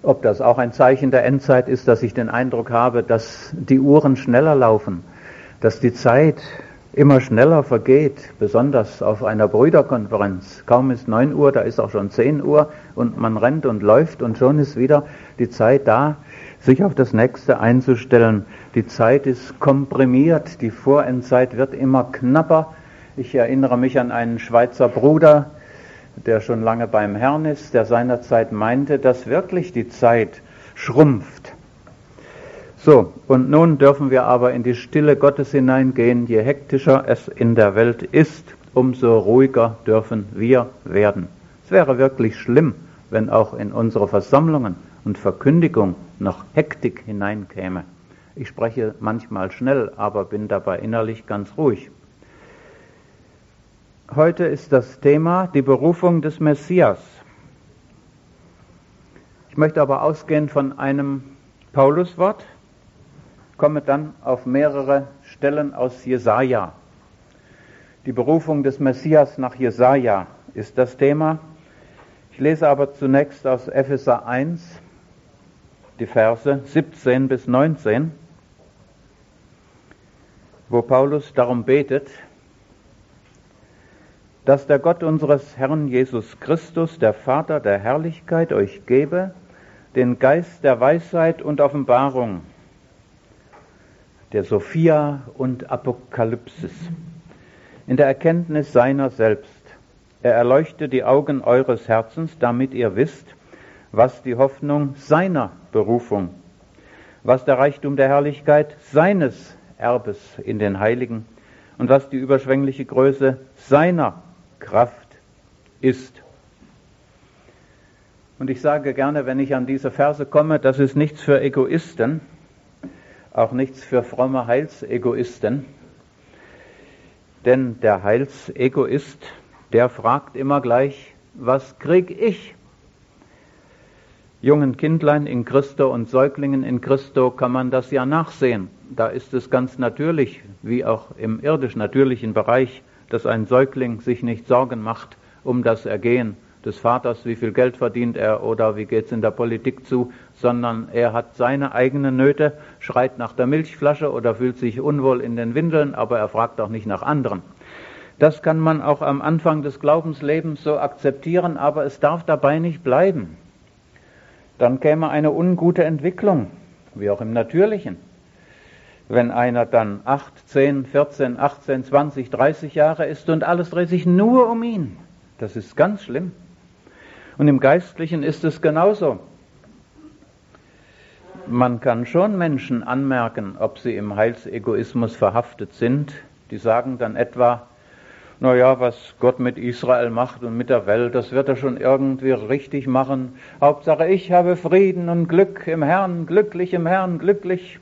Ob das auch ein Zeichen der Endzeit ist, dass ich den Eindruck habe, dass die Uhren schneller laufen, dass die Zeit immer schneller vergeht, besonders auf einer Brüderkonferenz. Kaum ist 9 Uhr, da ist auch schon 10 Uhr und man rennt und läuft und schon ist wieder die Zeit da, sich auf das Nächste einzustellen. Die Zeit ist komprimiert, die Vorendzeit wird immer knapper. Ich erinnere mich an einen Schweizer Bruder, der schon lange beim Herrn ist, der seinerzeit meinte, dass wirklich die Zeit schrumpft. So, und nun dürfen wir aber in die Stille Gottes hineingehen. Je hektischer es in der Welt ist, umso ruhiger dürfen wir werden. Es wäre wirklich schlimm, wenn auch in unsere Versammlungen und Verkündigung noch Hektik hineinkäme. Ich spreche manchmal schnell, aber bin dabei innerlich ganz ruhig. Heute ist das Thema die Berufung des Messias. Ich möchte aber ausgehen von einem Pauluswort, komme dann auf mehrere Stellen aus Jesaja. Die Berufung des Messias nach Jesaja ist das Thema. Ich lese aber zunächst aus Epheser 1 die Verse 17 bis 19, wo Paulus darum betet, dass der Gott unseres Herrn Jesus Christus, der Vater der Herrlichkeit, euch gebe, den Geist der Weisheit und Offenbarung, der Sophia und Apokalypsis, in der Erkenntnis seiner selbst. Er erleuchte die Augen eures Herzens, damit ihr wisst, was die Hoffnung seiner Berufung, was der Reichtum der Herrlichkeit seines Erbes in den Heiligen und was die überschwängliche Größe seiner Kraft ist. Und ich sage gerne, wenn ich an diese Verse komme, das ist nichts für Egoisten, auch nichts für fromme Heilsegoisten, denn der Heilsegoist, der fragt immer gleich, was krieg ich? Jungen Kindlein in Christo und Säuglingen in Christo kann man das ja nachsehen. Da ist es ganz natürlich, wie auch im irdisch natürlichen Bereich, dass ein Säugling sich nicht Sorgen macht um das Ergehen des Vaters, wie viel Geld verdient er oder wie geht's in der Politik zu, sondern er hat seine eigenen Nöte, schreit nach der Milchflasche oder fühlt sich unwohl in den Windeln, aber er fragt auch nicht nach anderen. Das kann man auch am Anfang des Glaubenslebens so akzeptieren, aber es darf dabei nicht bleiben. Dann käme eine ungute Entwicklung, wie auch im Natürlichen. Wenn einer dann 8, 10, 14, 18, 20, 30 Jahre ist und alles dreht sich nur um ihn, das ist ganz schlimm. Und im Geistlichen ist es genauso. Man kann schon Menschen anmerken, ob sie im Heilsegoismus verhaftet sind. Die sagen dann etwa, naja, was Gott mit Israel macht und mit der Welt, das wird er schon irgendwie richtig machen. Hauptsache, ich habe Frieden und Glück im Herrn, glücklich im Herrn, glücklich.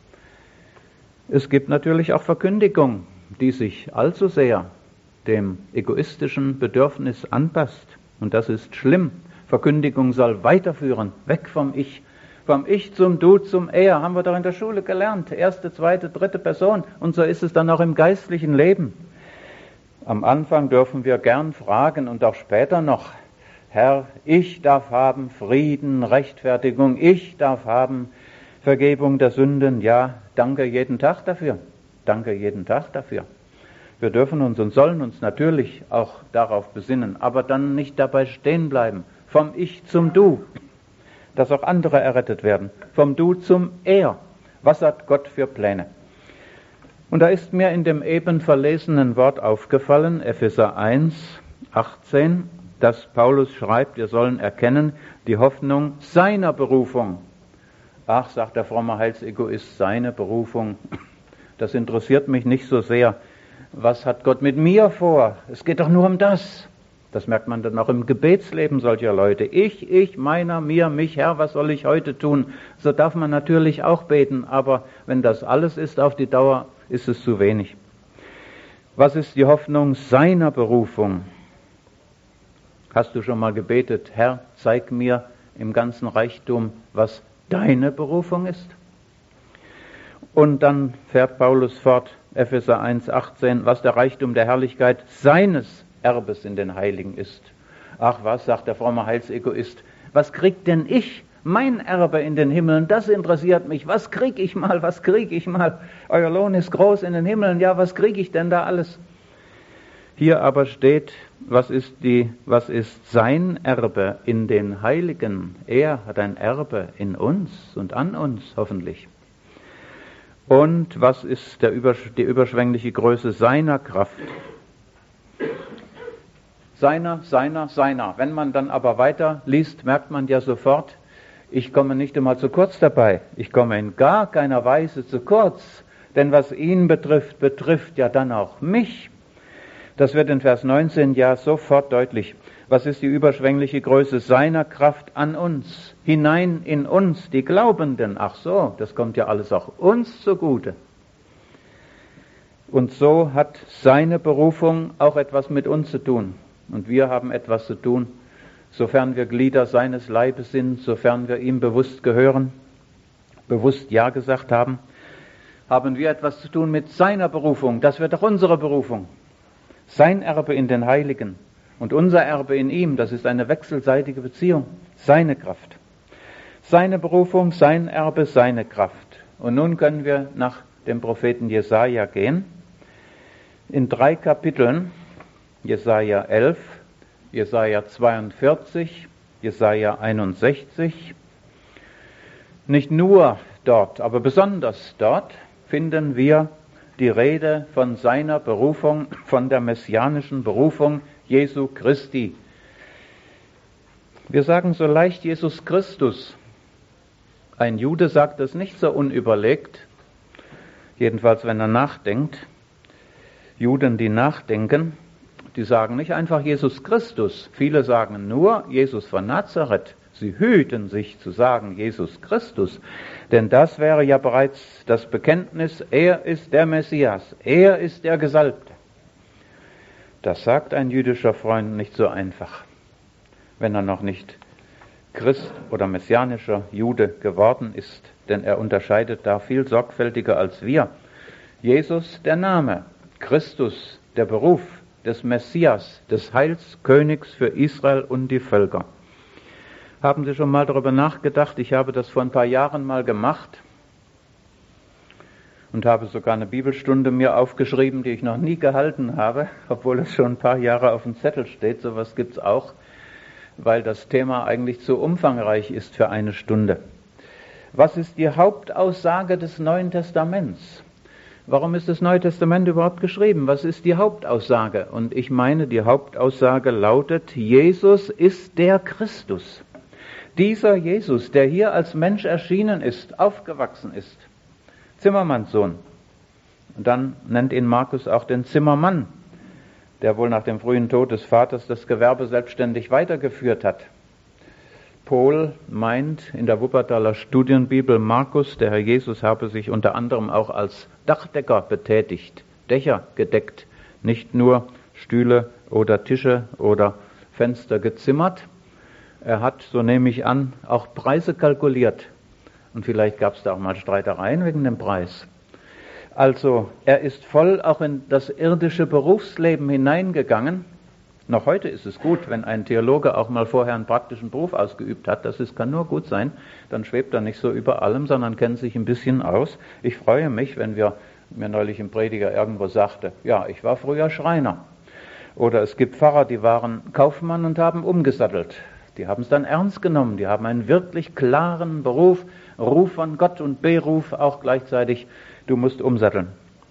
Es gibt natürlich auch Verkündigung, die sich allzu sehr dem egoistischen Bedürfnis anpasst. Und das ist schlimm. Verkündigung soll weiterführen, weg vom Ich. Vom Ich zum Du, zum Er, haben wir doch in der Schule gelernt. Erste, zweite, dritte Person. Und so ist es dann auch im geistlichen Leben. Am Anfang dürfen wir gern fragen und auch später noch, Herr, ich darf haben Frieden, Rechtfertigung, ich darf haben Vergebung der Sünden. Ja, danke jeden Tag dafür. Danke jeden Tag dafür. Wir dürfen uns und sollen uns natürlich auch darauf besinnen, aber dann nicht dabei stehen bleiben. Vom Ich zum Du, dass auch andere errettet werden. Vom Du zum Er. Was hat Gott für Pläne? Und da ist mir in dem eben verlesenen Wort aufgefallen, Epheser 1, 18, dass Paulus schreibt, wir sollen erkennen die Hoffnung seiner Berufung. Ach, sagt der fromme Heilsegoist, seine Berufung, das interessiert mich nicht so sehr. Was hat Gott mit mir vor? Es geht doch nur um das. Das merkt man dann auch im Gebetsleben solcher Leute. Ich, meiner, mir, mich, Herr, was soll ich heute tun? So darf man natürlich auch beten, aber wenn das alles ist auf die Dauer, ist es zu wenig. Was ist die Hoffnung seiner Berufung? Hast du schon mal gebetet, Herr, zeig mir im ganzen Reichtum, was deine Berufung ist? Und dann fährt Paulus fort, Epheser 1,18, was der Reichtum der Herrlichkeit seines Erbes in den Heiligen ist. Ach was, sagt der fromme Heilsegoist, was kriegt denn ich? Mein Erbe in den Himmeln, das interessiert mich. Was krieg ich mal? Was krieg ich mal? Euer Lohn ist groß in den Himmeln. Ja, was krieg ich denn da alles? Hier aber steht, was ist sein Erbe in den Heiligen? Er hat ein Erbe in uns und an uns hoffentlich. Und was ist die überschwängliche Größe seiner Kraft? Seiner. Wenn man dann aber weiter liest, merkt man ja sofort, ich komme nicht einmal zu kurz dabei. Ich komme in gar keiner Weise zu kurz. Denn was ihn betrifft, betrifft ja dann auch mich. Das wird in Vers 19 ja sofort deutlich. Was ist die überschwängliche Größe seiner Kraft an uns? Hinein in uns, die Glaubenden. Ach so, das kommt ja alles auch uns zugute. Und so hat seine Berufung auch etwas mit uns zu tun. Und wir haben etwas zu tun, sofern wir Glieder seines Leibes sind, sofern wir ihm bewusst gehören, bewusst Ja gesagt haben, haben wir etwas zu tun mit seiner Berufung. Das wird auch unsere Berufung. Sein Erbe in den Heiligen und unser Erbe in ihm, das ist eine wechselseitige Beziehung. Seine Kraft. Seine Berufung, sein Erbe, seine Kraft. Und nun können wir nach dem Propheten Jesaja gehen. In 3 Kapiteln, Jesaja 11, Jesaja 42, Jesaja 61. Nicht nur dort, aber besonders dort finden wir die Rede von seiner Berufung, von der messianischen Berufung Jesu Christi. Wir sagen so leicht Jesus Christus. Ein Jude sagt das nicht so unüberlegt, jedenfalls wenn er nachdenkt. Juden, die nachdenken, die sagen nicht einfach Jesus Christus. Viele sagen nur Jesus von Nazareth. Sie hüten sich zu sagen Jesus Christus, denn das wäre ja bereits das Bekenntnis, er ist der Messias, er ist der Gesalbte. Das sagt ein jüdischer Freund nicht so einfach, wenn er noch nicht Christ oder messianischer Jude geworden ist, denn er unterscheidet da viel sorgfältiger als wir. Jesus der Name, Christus der Beruf des Messias, des Heilskönigs für Israel und die Völker. Haben Sie schon mal darüber nachgedacht? Ich habe das vor ein paar Jahren mal gemacht und habe sogar eine Bibelstunde mir aufgeschrieben, die ich noch nie gehalten habe, obwohl es schon ein paar Jahre auf dem Zettel steht. Sowas gibt's auch, weil das Thema eigentlich zu umfangreich ist für eine Stunde. Was ist die Hauptaussage des Neuen Testaments? Warum ist das Neue Testament überhaupt geschrieben? Was ist die Hauptaussage? Und ich meine, die Hauptaussage lautet, Jesus ist der Christus. Dieser Jesus, der hier als Mensch erschienen ist, aufgewachsen ist. Zimmermannssohn. Und dann nennt ihn Markus auch den Zimmermann, der wohl nach dem frühen Tod des Vaters das Gewerbe selbstständig weitergeführt hat. Pohl meint in der Wuppertaler Studienbibel, Markus, der Herr Jesus, habe sich unter anderem auch als Dachdecker betätigt, Dächer gedeckt, nicht nur Stühle oder Tische oder Fenster gezimmert. Er hat, so nehme ich an, auch Preise kalkuliert. Und vielleicht gab es da auch mal Streitereien wegen dem Preis. Also, er ist voll auch in das irdische Berufsleben hineingegangen. Noch heute ist es gut, wenn ein Theologe auch mal vorher einen praktischen Beruf ausgeübt hat. Kann nur gut sein. Dann schwebt er nicht so über allem, sondern kennt sich ein bisschen aus. Ich freue mich, wenn mir neulich ein Prediger irgendwo sagte, ja, ich war früher Schreiner. Oder es gibt Pfarrer, die waren Kaufmann und haben umgesattelt. Die haben es dann ernst genommen. Die haben einen wirklich klaren Beruf, Ruf von Gott und Beruf auch gleichzeitig. Du musst umsatteln.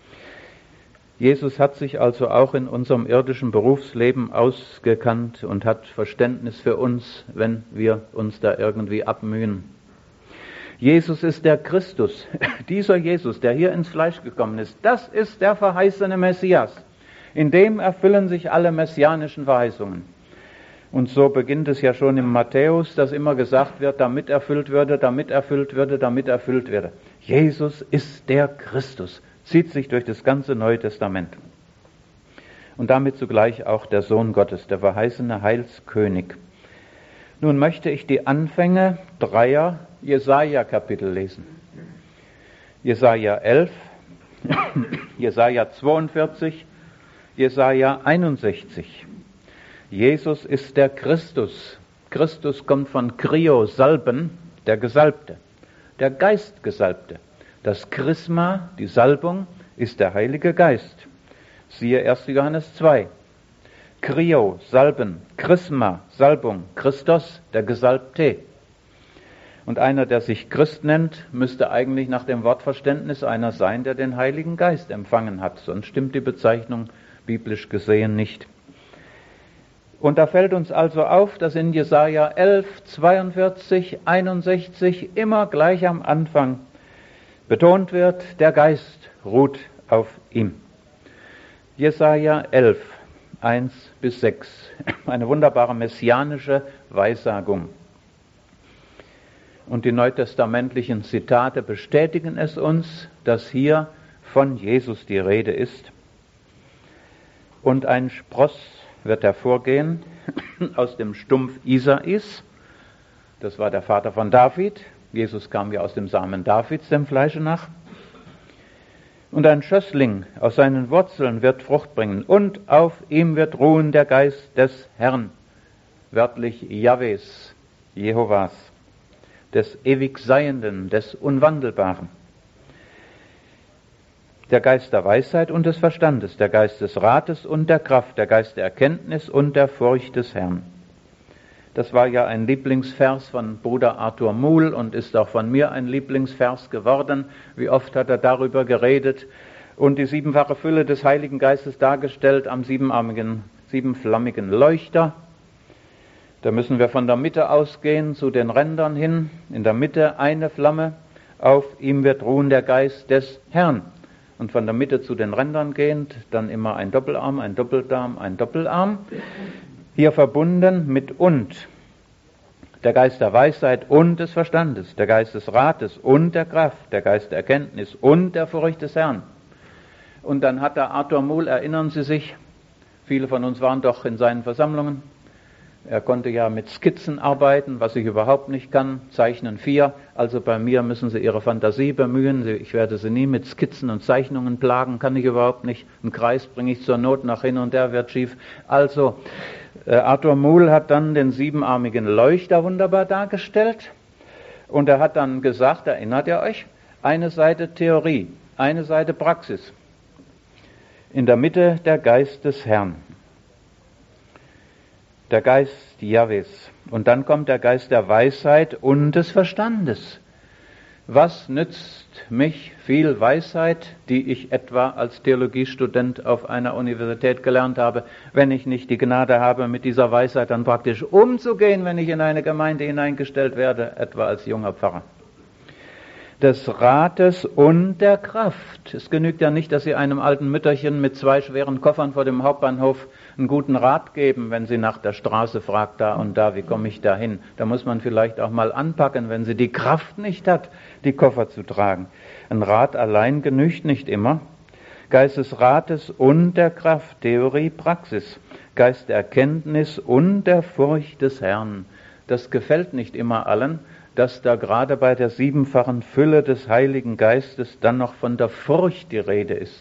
Jesus hat sich also auch in unserem irdischen Berufsleben ausgekannt und hat Verständnis für uns, wenn wir uns da irgendwie abmühen. Jesus ist der Christus, dieser Jesus, der hier ins Fleisch gekommen ist, das ist der verheißene Messias. In dem erfüllen sich alle messianischen Verheißungen. Und so beginnt es ja schon im Matthäus, dass immer gesagt wird, damit erfüllt würde, damit erfüllt würde, damit erfüllt würde. Jesus ist der Christus. Zieht sich durch das ganze Neue Testament. Und damit zugleich auch der Sohn Gottes, der verheißene Heilskönig. Nun möchte ich die Anfänge 3 Jesaja-Kapitel lesen. Jesaja 11, Jesaja 42, Jesaja 61. Jesus ist der Christus. Christus kommt von Krio, Salben. der Gesalbte, der Geistgesalbte. Das Chrisma, die Salbung, ist der Heilige Geist. Siehe 1. Johannes 2. Krio, Salben, Chrisma, Salbung, Christos, der Gesalbte. Und einer, der sich Christ nennt, müsste eigentlich nach dem Wortverständnis einer sein, der den Heiligen Geist empfangen hat. Sonst stimmt die Bezeichnung biblisch gesehen nicht. Und da fällt uns also auf, dass in Jesaja 11, 42, 61 immer gleich am Anfang betont wird, der Geist ruht auf ihm. Jesaja 11, 1 bis 6, eine wunderbare messianische Weissagung. Und die neutestamentlichen Zitate bestätigen es uns, dass hier von Jesus die Rede ist. Und ein Spross wird hervorgehen aus dem Stumpf Isais. Das war der Vater von David. Jesus kam ja aus dem Samen Davids, dem Fleische nach. Und ein Schössling aus seinen Wurzeln wird Frucht bringen. Und auf ihm wird ruhen der Geist des Herrn, wörtlich Jahwes, Jehovas, des Ewigseienden, des Unwandelbaren. Der Geist der Weisheit und des Verstandes, der Geist des Rates und der Kraft, der Geist der Erkenntnis und der Furcht des Herrn. Das war ja ein Lieblingsvers von Bruder Arthur Muhl und ist auch von mir ein Lieblingsvers geworden. Wie oft hat er darüber geredet und die siebenfache Fülle des Heiligen Geistes dargestellt am siebenflammigen Leuchter. Da müssen wir von der Mitte ausgehen zu den Rändern hin. In der Mitte eine Flamme, auf ihm wird ruhen der Geist des Herrn. Und von der Mitte zu den Rändern gehend, dann immer ein Doppelarm, ein Doppeldarm, ein Doppelarm. Hier verbunden mit und. Der Geist der Weisheit und des Verstandes, der Geist des Rates und der Kraft, der Geist der Erkenntnis und der Furcht des Herrn. Und dann hat der Arthur Muhl, erinnern Sie sich, viele von uns waren doch in seinen Versammlungen. Er konnte ja mit Skizzen arbeiten, was ich überhaupt nicht kann, Zeichnen 4. Also bei mir müssen Sie Ihre Fantasie bemühen. Ich werde Sie nie mit Skizzen und Zeichnungen plagen, kann ich überhaupt nicht. Einen Kreis bringe ich zur Not nach hin und der wird schief. Also Arthur Muhl hat dann den siebenarmigen Leuchter wunderbar dargestellt. Und er hat dann gesagt, erinnert ihr euch, eine Seite Theorie, eine Seite Praxis. In der Mitte der Geist des Herrn. Der Geist Jahwes. Und dann kommt der Geist der Weisheit und des Verstandes. Was nützt mich viel Weisheit, die ich etwa als Theologiestudent auf einer Universität gelernt habe, wenn ich nicht die Gnade habe, mit dieser Weisheit dann praktisch umzugehen, wenn ich in eine Gemeinde hineingestellt werde, etwa als junger Pfarrer? Des Rates und der Kraft. Es genügt ja nicht, dass Sie einem alten Mütterchen mit 2 schweren Koffern vor dem Hauptbahnhof einen guten Rat geben, wenn sie nach der Straße fragt, da und da, wie komme ich da hin? Da muss man vielleicht auch mal anpacken, wenn sie die Kraft nicht hat, die Koffer zu tragen. Ein Rat allein genügt nicht immer. Geist des Rates und der Kraft, Theorie, Praxis. Geist der Erkenntnis und der Furcht des Herrn. Das gefällt nicht immer allen, dass da gerade bei der siebenfachen Fülle des Heiligen Geistes dann noch von der Furcht die Rede ist.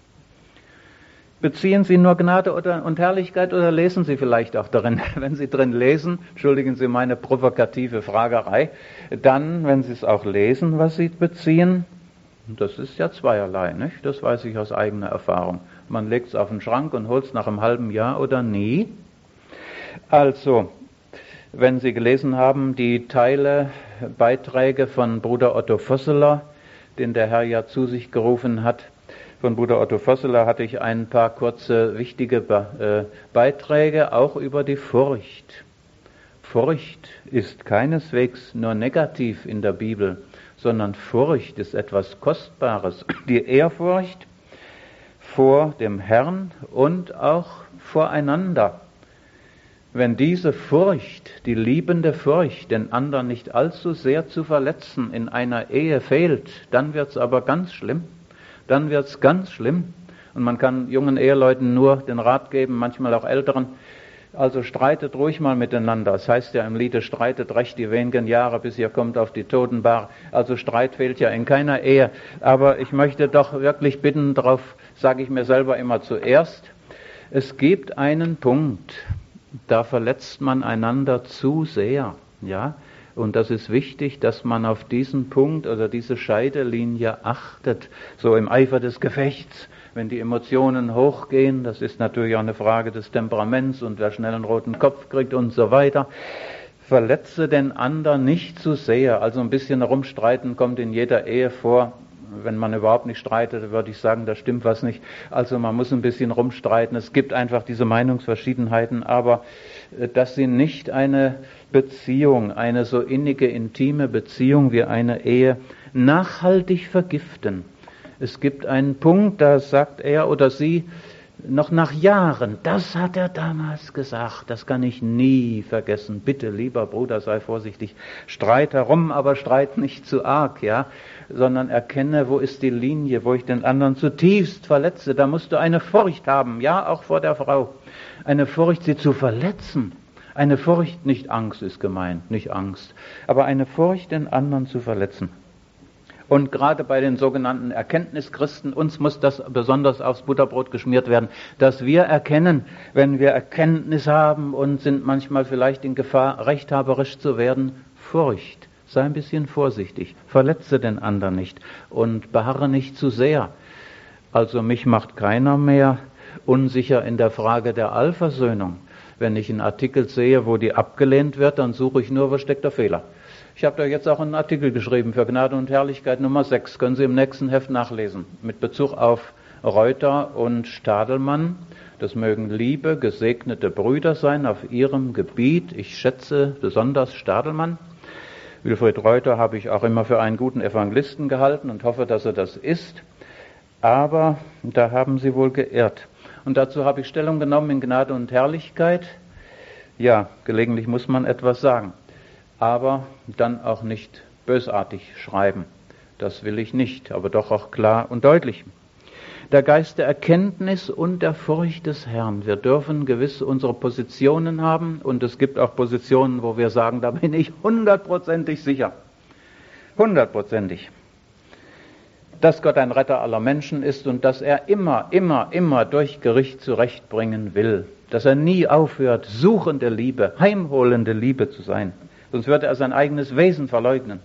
Beziehen Sie nur Gnade und Herrlichkeit oder lesen Sie vielleicht auch darin? Wenn Sie drin lesen, entschuldigen Sie meine provokative Fragerei, dann, wenn Sie es auch lesen, was Sie beziehen, das ist ja zweierlei, nicht? Das weiß ich aus eigener Erfahrung. Man legt es auf den Schrank und holt es nach einem halben Jahr oder nie. Also, wenn Sie gelesen haben, die Beiträge von Bruder Otto Vosseler, den der Herr ja zu sich gerufen hat, von Bruder Otto Vosseler hatte ich ein paar kurze, wichtige Beiträge, auch über die Furcht. Furcht ist keineswegs nur negativ in der Bibel, sondern Furcht ist etwas Kostbares. Die Ehrfurcht vor dem Herrn und auch voreinander. Wenn diese Furcht, die liebende Furcht, den anderen nicht allzu sehr zu verletzen, in einer Ehe fehlt, dann wird's aber ganz schlimm. Dann wird's ganz schlimm. Und man kann jungen Eheleuten nur den Rat geben, manchmal auch Älteren, also streitet ruhig mal miteinander. Das heißt ja im Liede, streitet recht die wenigen Jahre, bis ihr kommt auf die Totenbar. Also Streit fehlt ja in keiner Ehe. Aber ich möchte doch wirklich bitten, darauf sage ich mir selber immer zuerst, es gibt einen Punkt, da verletzt man einander zu sehr, ja. Und das ist wichtig, dass man auf diesen Punkt oder diese Scheidelinie achtet, so im Eifer des Gefechts. Wenn die Emotionen hochgehen, das ist natürlich auch eine Frage des Temperaments und wer schnell einen roten Kopf kriegt und so weiter. Verletze den anderen nicht zu sehr. Also ein bisschen Rumstreiten kommt in jeder Ehe vor. Wenn man überhaupt nicht streitet, würde ich sagen, da stimmt was nicht. Also man muss ein bisschen rumstreiten. Es gibt einfach diese Meinungsverschiedenheiten, aber dass sie nicht eine Beziehung, eine so innige, intime Beziehung wie eine Ehe nachhaltig vergiften. Es gibt einen Punkt, da sagt er oder sie noch nach Jahren, das hat er damals gesagt, das kann ich nie vergessen. Bitte, lieber Bruder, sei vorsichtig. Streit herum, aber streit nicht zu arg, ja, sondern erkenne, wo ist die Linie, wo ich den anderen zutiefst verletze. Da musst du eine Furcht haben, ja, auch vor der Frau. Eine Furcht, sie zu verletzen. Eine Furcht, nicht Angst ist gemeint, nicht Angst, aber eine Furcht, den anderen zu verletzen. Und gerade bei den sogenannten Erkenntnischristen, uns muss das besonders aufs Butterbrot geschmiert werden, dass wir erkennen, wenn wir Erkenntnis haben und sind manchmal vielleicht in Gefahr, rechthaberisch zu werden, Furcht. Sei ein bisschen vorsichtig, verletze den anderen nicht und beharre nicht zu sehr. Also mich macht keiner mehr unsicher in der Frage der Allversöhnung. Wenn ich einen Artikel sehe, wo die abgelehnt wird, dann suche ich nur, wo steckt der Fehler. Ich habe da jetzt auch einen Artikel geschrieben für Gnade und Herrlichkeit Nummer 6. Können Sie im nächsten Heft nachlesen. Mit Bezug auf Reuter und Stadelmann. Das mögen liebe, gesegnete Brüder sein auf ihrem Gebiet. Ich schätze besonders Stadelmann. Wilfried Reuter habe ich auch immer für einen guten Evangelisten gehalten und hoffe, dass er das ist. Aber da haben Sie wohl geirrt. Und dazu habe ich Stellung genommen in Gnade und Herrlichkeit. Ja, gelegentlich muss man etwas sagen. Aber dann auch nicht bösartig schreiben. Das will ich nicht, aber doch auch klar und deutlich. Der Geist der Erkenntnis und der Furcht des Herrn. Wir dürfen gewiss unsere Positionen haben und es gibt auch Positionen, wo wir sagen, da bin ich 100% sicher. 100%. Dass Gott ein Retter aller Menschen ist und dass er immer durch Gericht zurechtbringen will. Dass er nie aufhört, suchende Liebe, heimholende Liebe zu sein. Sonst würde er sein eigenes Wesen verleugnen.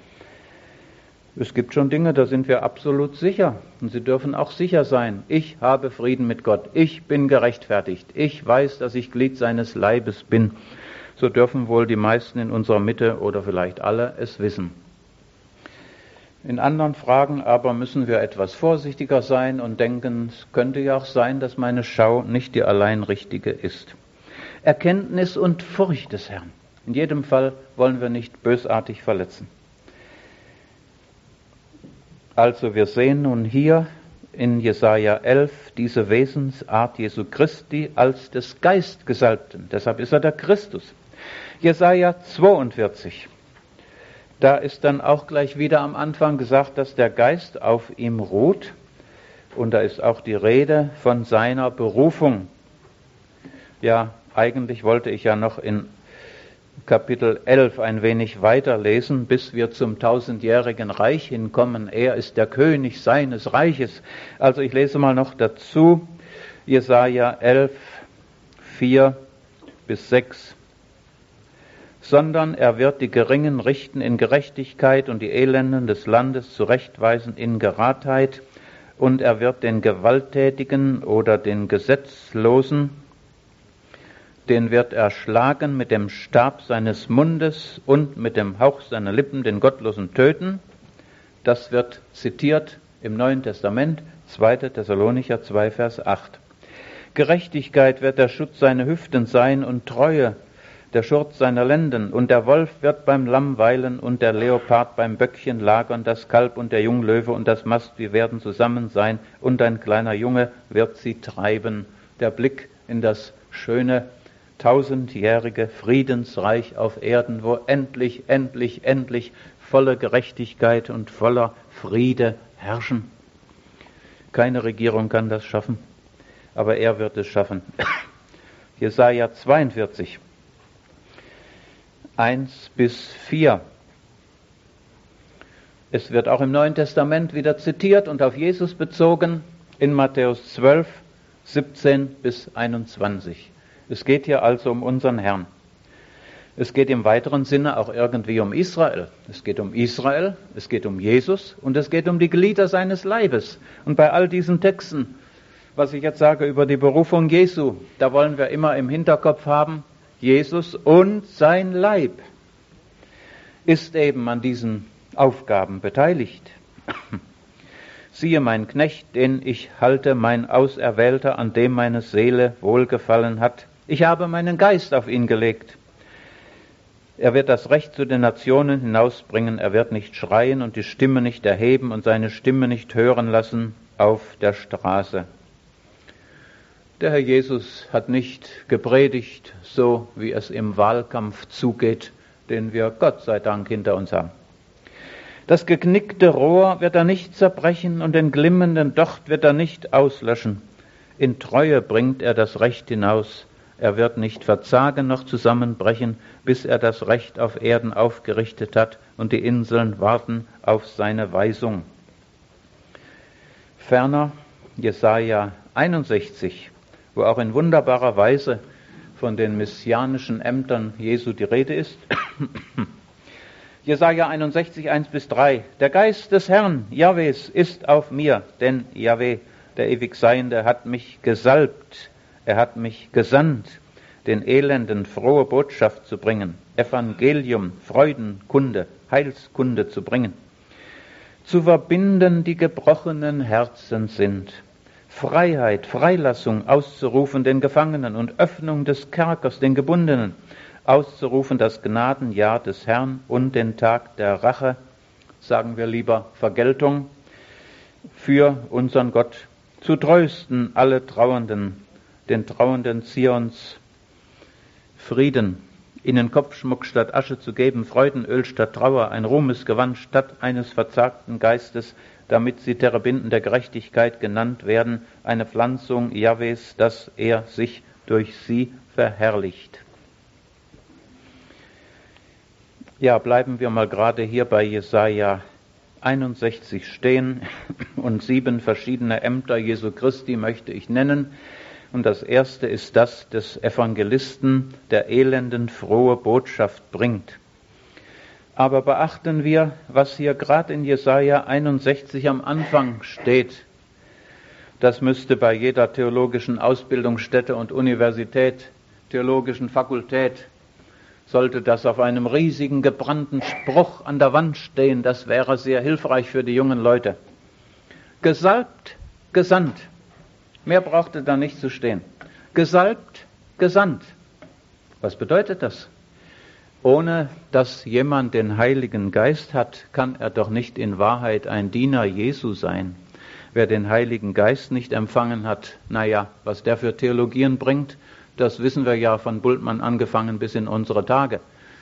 Es gibt schon Dinge, da sind wir absolut sicher. Und Sie dürfen auch sicher sein. Ich habe Frieden mit Gott. Ich bin gerechtfertigt. Ich weiß, dass ich Glied seines Leibes bin. So dürfen wohl die meisten in unserer Mitte oder vielleicht alle es wissen. In anderen Fragen aber müssen wir etwas vorsichtiger sein und denken, es könnte ja auch sein, dass meine Schau nicht die allein richtige ist. Erkenntnis und Furcht des Herrn. In jedem Fall wollen wir nicht bösartig verletzen. Also wir sehen nun hier in Jesaja 11 diese Wesensart Jesu Christi als des Geistgesalbten. Deshalb ist er der Christus. Jesaja 42. Da ist dann auch gleich wieder am Anfang gesagt, dass der Geist auf ihm ruht. Und da ist auch die Rede von seiner Berufung. Ja, eigentlich wollte ich ja noch in Kapitel 11 ein wenig weiterlesen, bis wir zum 1000-jährigen Reich hinkommen. Er ist der König seines Reiches. Also ich lese mal noch dazu, Jesaja 11, 4 bis 6. Sondern er wird die Geringen richten in Gerechtigkeit und die Elenden des Landes zurechtweisen in Geradheit. Und er wird den Gewalttätigen oder den Gesetzlosen, den wird er schlagen mit dem Stab seines Mundes und mit dem Hauch seiner Lippen den Gottlosen töten. Das wird zitiert im Neuen Testament, 2. Thessalonicher 2, Vers 8. Gerechtigkeit wird der Schutz seiner Hüften sein und Treue der Schurz seiner Lenden. Und der Wolf wird beim Lamm weilen und der Leopard beim Böckchen lagern. Das Kalb und der Junglöwe und das Mastvieh werden zusammen sein und ein kleiner Junge wird sie treiben. Der Blick in das schöne 1000-jährige Friedensreich auf Erden, wo endlich volle Gerechtigkeit und voller Friede herrschen. Keine Regierung kann das schaffen, aber er wird es schaffen. Jesaja 42, 1 bis 4. Es wird auch im Neuen Testament wieder zitiert und auf Jesus bezogen in Matthäus 12, 17 bis 21. Es geht hier also um unseren Herrn. Es geht im weiteren Sinne auch irgendwie um Israel. Es geht um Israel, es geht um Jesus und es geht um die Glieder seines Leibes. Und bei all diesen Texten, was ich jetzt sage über die Berufung Jesu, da wollen wir immer im Hinterkopf haben, Jesus und sein Leib ist eben an diesen Aufgaben beteiligt. Siehe mein Knecht, den ich halte, mein Auserwählter, an dem meine Seele wohlgefallen hat. Ich habe meinen Geist auf ihn gelegt. Er wird das Recht zu den Nationen hinausbringen, er wird nicht schreien und die Stimme nicht erheben und seine Stimme nicht hören lassen auf der Straße. Der Herr Jesus hat nicht gepredigt, so wie es im Wahlkampf zugeht, den wir Gott sei Dank hinter uns haben. Das geknickte Rohr wird er nicht zerbrechen und den glimmenden Docht wird er nicht auslöschen. In Treue bringt er das Recht hinaus. Er wird nicht verzagen noch zusammenbrechen, bis er das Recht auf Erden aufgerichtet hat und die Inseln warten auf seine Weisung. Ferner Jesaja 61, wo auch in wunderbarer Weise von den messianischen Ämtern Jesu die Rede ist. Jesaja 61, 1-3. Der Geist des Herrn, Jahwes, ist auf mir, denn Jahwe, der Ewigseiende, hat mich gesalbt. Er hat mich gesandt, den Elenden frohe Botschaft zu bringen, Evangelium, Freudenkunde, Heilskunde zu bringen, zu verbinden, die gebrochenen Herzen sind, Freiheit, Freilassung auszurufen den Gefangenen und Öffnung des Kerkers den Gebundenen, auszurufen das Gnadenjahr des Herrn und den Tag der Rache, sagen wir lieber Vergeltung, für unseren Gott, zu trösten alle Trauernden, den Trauernden Zions Frieden, ihnen Kopfschmuck statt Asche zu geben, Freudenöl statt Trauer, ein Ruhmesgewand statt eines verzagten Geistes, damit sie Terebinden der Gerechtigkeit genannt werden, eine Pflanzung Jahwes, dass er sich durch sie verherrlicht. Ja, bleiben wir mal gerade hier bei Jesaja 61 stehen und 7 verschiedene Ämter Jesu Christi möchte ich nennen. Und das erste ist das des Evangelisten, der Elenden frohe Botschaft bringt. Aber beachten wir, was hier gerade in Jesaja 61 am Anfang steht. Das müsste bei jeder theologischen Ausbildungsstätte und Universität, theologischen Fakultät, sollte das auf einem riesigen gebrannten Spruch an der Wand stehen. Das wäre sehr hilfreich für die jungen Leute. Gesalbt, gesandt. Mehr brauchte da nicht zu stehen. Gesalbt, gesandt. Was bedeutet das? Ohne dass jemand den Heiligen Geist hat, kann er doch nicht in Wahrheit ein Diener Jesu sein. Wer den Heiligen Geist nicht empfangen hat, was der für Theologien bringt, das wissen wir ja von Bultmann angefangen bis in unsere Tage.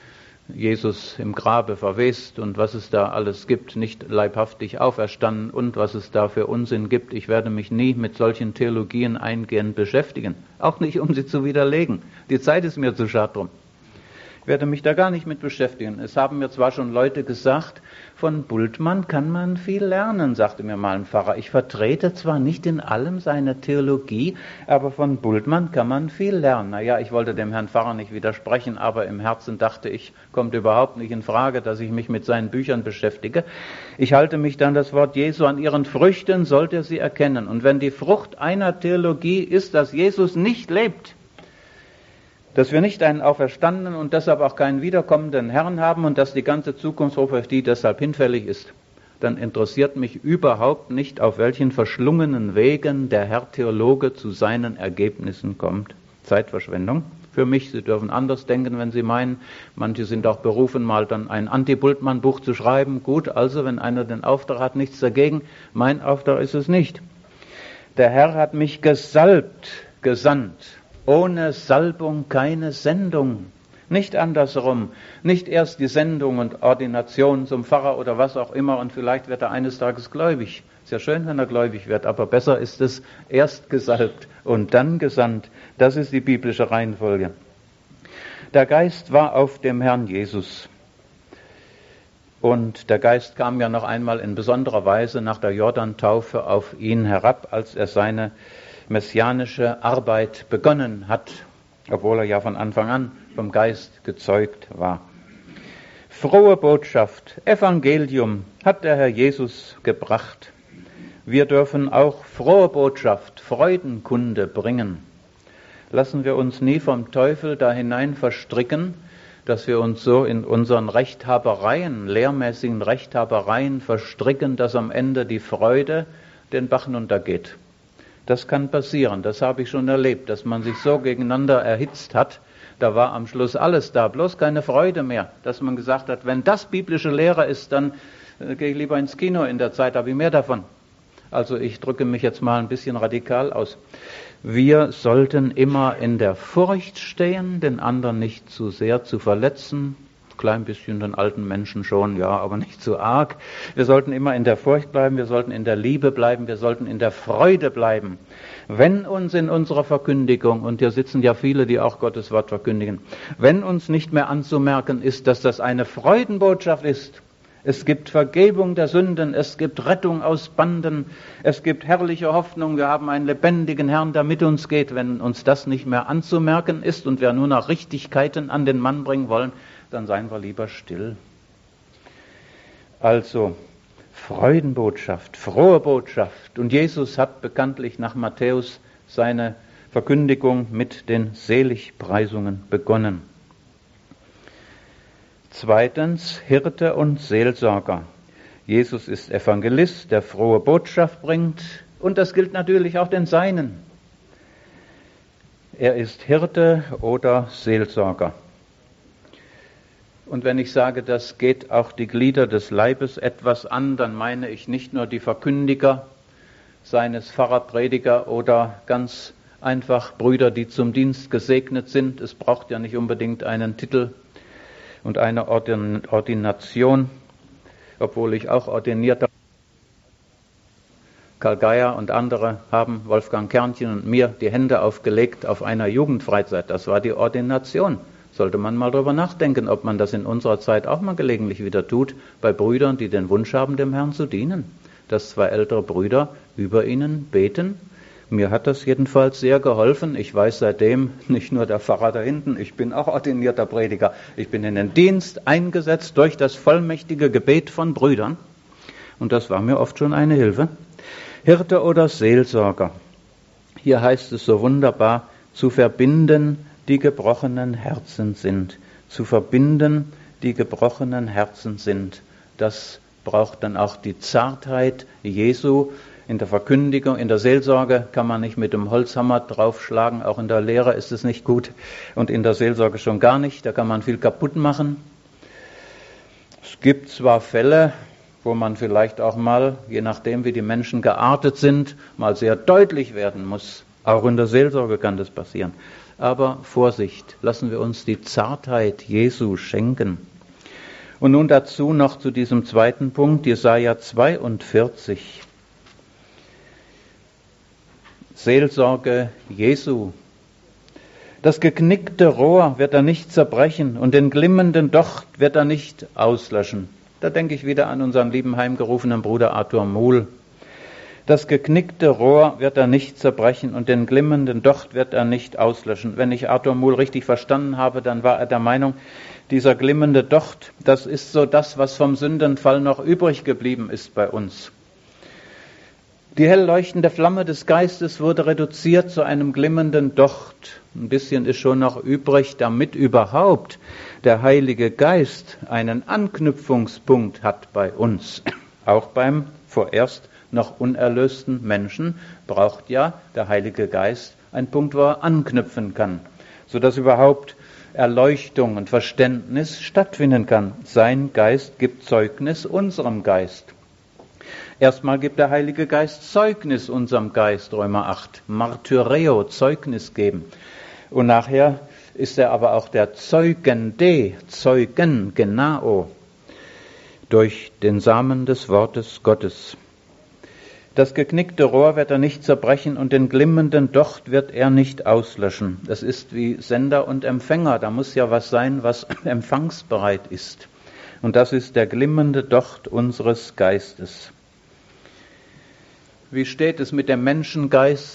Jesus im Grabe verwest und was es da alles gibt, nicht leibhaftig auferstanden und was es da für Unsinn gibt. Ich werde mich nie mit solchen Theologien eingehend beschäftigen, auch nicht, um sie zu widerlegen. Die Zeit ist mir zu schade drum. Ich werde mich da gar nicht mit beschäftigen. Es haben mir zwar schon Leute gesagt, von Bultmann kann man viel lernen, sagte mir mal ein Pfarrer. Ich vertrete zwar nicht in allem seine Theologie, aber von Bultmann kann man viel lernen. Ich wollte dem Herrn Pfarrer nicht widersprechen, aber im Herzen dachte ich, kommt überhaupt nicht in Frage, dass ich mich mit seinen Büchern beschäftige. Ich halte mich dann das Wort Jesu, an ihren Früchten sollt ihr sie erkennen. Und wenn die Frucht einer Theologie ist, dass Jesus nicht lebt, dass wir nicht einen auferstandenen und deshalb auch keinen wiederkommenden Herrn haben und dass die ganze Zukunftshoffnung auf die deshalb hinfällig ist, dann interessiert mich überhaupt nicht, auf welchen verschlungenen Wegen der Herr Theologe zu seinen Ergebnissen kommt. Zeitverschwendung für mich. Sie dürfen anders denken, wenn Sie meinen. Manche sind auch berufen, mal dann ein Anti-Bultmann-Buch zu schreiben. Gut, also wenn einer den Auftrag hat, nichts dagegen. Mein Auftrag ist es nicht. Der Herr hat mich gesalbt, gesandt. Ohne Salbung keine Sendung. Nicht andersrum. Nicht erst die Sendung und Ordination zum Pfarrer oder was auch immer und vielleicht wird er eines Tages gläubig. Ist ja schön, wenn er gläubig wird, aber besser ist es, erst gesalbt und dann gesandt. Das ist die biblische Reihenfolge. Der Geist war auf dem Herrn Jesus. Und der Geist kam ja noch einmal in besonderer Weise nach der Jordan-Taufe auf ihn herab, als er seine messianische Arbeit begonnen hat. obwohl er ja von Anfang an vom Geist gezeugt war. Frohe Botschaft, Evangelium hat der Herr Jesus gebracht. Wir dürfen auch frohe Botschaft, Freudenkunde bringen. Lassen wir uns nie vom Teufel da hinein verstricken, dass wir uns so in unseren Rechthabereien, lehrmäßigen Rechthabereien verstricken, dass am Ende die Freude den Bach runtergeht. Das kann passieren, das habe ich schon erlebt, dass man sich so gegeneinander erhitzt hat, da war am Schluss alles da, bloß keine Freude mehr, dass man gesagt hat, wenn das biblische Lehre ist, dann gehe ich lieber ins Kino, in der Zeit habe ich mehr davon. Also ich drücke mich jetzt mal ein bisschen radikal aus. Wir sollten immer in der Furcht stehen, den anderen nicht zu sehr zu verletzen. Ein klein bisschen den alten Menschen schon, ja, aber nicht zu arg. Wir sollten immer in der Furcht bleiben, wir sollten in der Liebe bleiben, wir sollten in der Freude bleiben. Wenn uns in unserer Verkündigung, und hier sitzen ja viele, die auch Gottes Wort verkündigen, wenn uns nicht mehr anzumerken ist, dass das eine Freudenbotschaft ist, es gibt Vergebung der Sünden, es gibt Rettung aus Banden, es gibt herrliche Hoffnung, wir haben einen lebendigen Herrn, der mit uns geht. Wenn uns das nicht mehr anzumerken ist und wir nur noch Richtigkeiten an den Mann bringen wollen, dann seien wir lieber still. Also, Freudenbotschaft, frohe Botschaft. Und Jesus hat bekanntlich nach Matthäus seine Verkündigung mit den Seligpreisungen begonnen. Zweitens, Hirte und Seelsorger. Jesus ist Evangelist, der frohe Botschaft bringt, und das gilt natürlich auch den Seinen. Er ist Hirte oder Seelsorger. Und wenn ich sage, das geht auch die Glieder des Leibes etwas an, dann meine ich nicht nur die Verkündiger, seines Pfarrer, Prediger oder ganz einfach Brüder, die zum Dienst gesegnet sind. Es braucht ja nicht unbedingt einen Titel und eine Ordination, obwohl ich auch ordinierter. Karl Geier und andere haben Wolfgang Kernchen und mir die Hände aufgelegt auf einer Jugendfreizeit. Das war die Ordination. Sollte man mal drüber nachdenken, ob man das in unserer Zeit auch mal gelegentlich wieder tut, bei Brüdern, die den Wunsch haben, dem Herrn zu dienen. Dass zwei ältere Brüder über ihnen beten. Mir hat das jedenfalls sehr geholfen. Ich weiß seitdem, nicht nur der Pfarrer da hinten, ich bin auch ordinierter Prediger. Ich bin in den Dienst eingesetzt durch das vollmächtige Gebet von Brüdern. Und das war mir oft schon eine Hilfe. Hirte oder Seelsorger. Hier heißt es so wunderbar, zu verbinden, die gebrochenen Herzen sind. Zu verbinden, die gebrochenen Herzen sind. Das braucht dann auch die Zartheit Jesu. In der Verkündigung, in der Seelsorge kann man nicht mit dem Holzhammer draufschlagen, auch in der Lehre ist es nicht gut und in der Seelsorge schon gar nicht, da kann man viel kaputt machen. Es gibt zwar Fälle, wo man vielleicht auch mal, je nachdem wie die Menschen geartet sind, mal sehr deutlich werden muss. Auch in der Seelsorge kann das passieren. Aber Vorsicht, lassen wir uns die Zartheit Jesu schenken. Und nun dazu noch zu diesem zweiten Punkt, Jesaja 42. Seelsorge Jesu. Das geknickte Rohr wird er nicht zerbrechen und den glimmenden Docht wird er nicht auslöschen. Da denke ich wieder an unseren lieben heimgerufenen Bruder Arthur Muhl. Das geknickte Rohr wird er nicht zerbrechen und den glimmenden Docht wird er nicht auslöschen. Wenn ich Arthur Muhl richtig verstanden habe, dann war er der Meinung, dieser glimmende Docht, das ist so das, was vom Sündenfall noch übrig geblieben ist bei uns. Die hell leuchtende Flamme des Geistes wurde reduziert zu einem glimmenden Docht. Ein bisschen ist schon noch übrig, damit überhaupt der Heilige Geist einen Anknüpfungspunkt hat bei uns. Auch beim vorerst noch unerlösten Menschen braucht ja der Heilige Geist einen Punkt, wo er anknüpfen kann, sodass überhaupt Erleuchtung und Verständnis stattfinden kann. Sein Geist gibt Zeugnis unserem Geist. Erstmal gibt der Heilige Geist Zeugnis unserem Geist, Römer 8. Martyreo, Zeugnis geben. Und nachher ist er aber auch der Zeugende, Zeugen, Genao, durch den Samen des Wortes Gottes. Das geknickte Rohr wird er nicht zerbrechen und den glimmenden Docht wird er nicht auslöschen. Das ist wie Sender und Empfänger, da muss ja was sein, was empfangsbereit ist. Und das ist der glimmende Docht unseres Geistes. Wie steht es mit dem Menschengeist,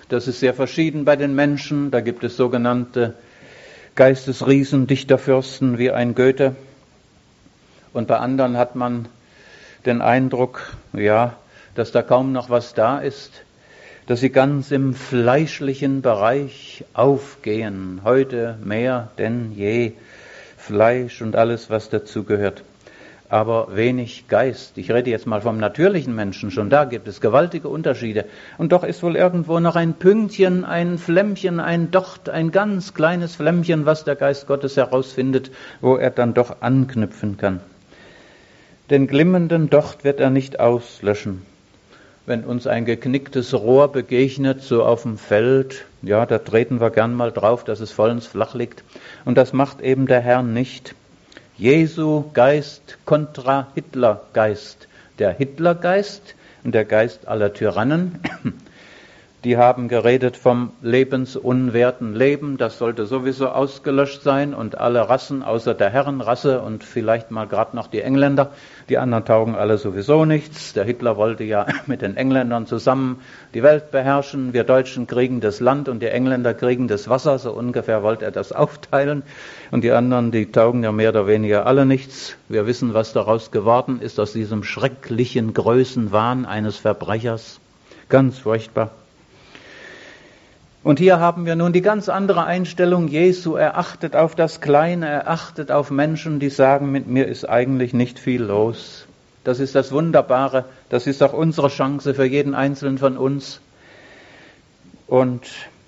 Das ist sehr verschieden bei den Menschen. Da gibt es sogenannte Geistesriesen, Dichterfürsten wie ein Goethe. Und bei anderen hat man den Eindruck, ja, dass da kaum noch was da ist, dass sie ganz im fleischlichen Bereich aufgehen. Heute mehr denn je. Fleisch und alles, was dazugehört. Aber wenig Geist. Ich rede jetzt mal vom natürlichen Menschen. Schon da gibt es gewaltige Unterschiede. Und doch ist wohl irgendwo noch ein Pünktchen, ein Flämmchen, ein Docht, ein ganz kleines Flämmchen, was der Geist Gottes herausfindet, wo er dann doch anknüpfen kann. Den glimmenden Docht wird er nicht auslöschen. Wenn uns ein geknicktes Rohr begegnet, so auf dem Feld, ja, da treten wir gern mal drauf, dass es vollends flach liegt. Und das macht eben der Herr nicht. Jesu Geist kontra Hitlergeist. Der Hitlergeist und der Geist aller Tyrannen, die haben geredet vom lebensunwerten Leben. Das sollte sowieso ausgelöscht sein und alle Rassen außer der Herrenrasse und vielleicht mal gerade noch die Engländer. Die anderen taugen alle sowieso nichts. Der Hitler wollte ja mit den Engländern zusammen die Welt beherrschen. Wir Deutschen kriegen das Land und die Engländer kriegen das Wasser. So ungefähr wollte er das aufteilen. Und die anderen, die taugen ja mehr oder weniger alle nichts. Wir wissen, was daraus geworden ist, aus diesem schrecklichen Größenwahn eines Verbrechers. Ganz furchtbar. Und hier haben wir nun die ganz andere Einstellung Jesu. Er achtet auf das Kleine, er achtet auf Menschen, die sagen, mit mir ist eigentlich nicht viel los. Das ist das Wunderbare, das ist auch unsere Chance für jeden Einzelnen von uns. Und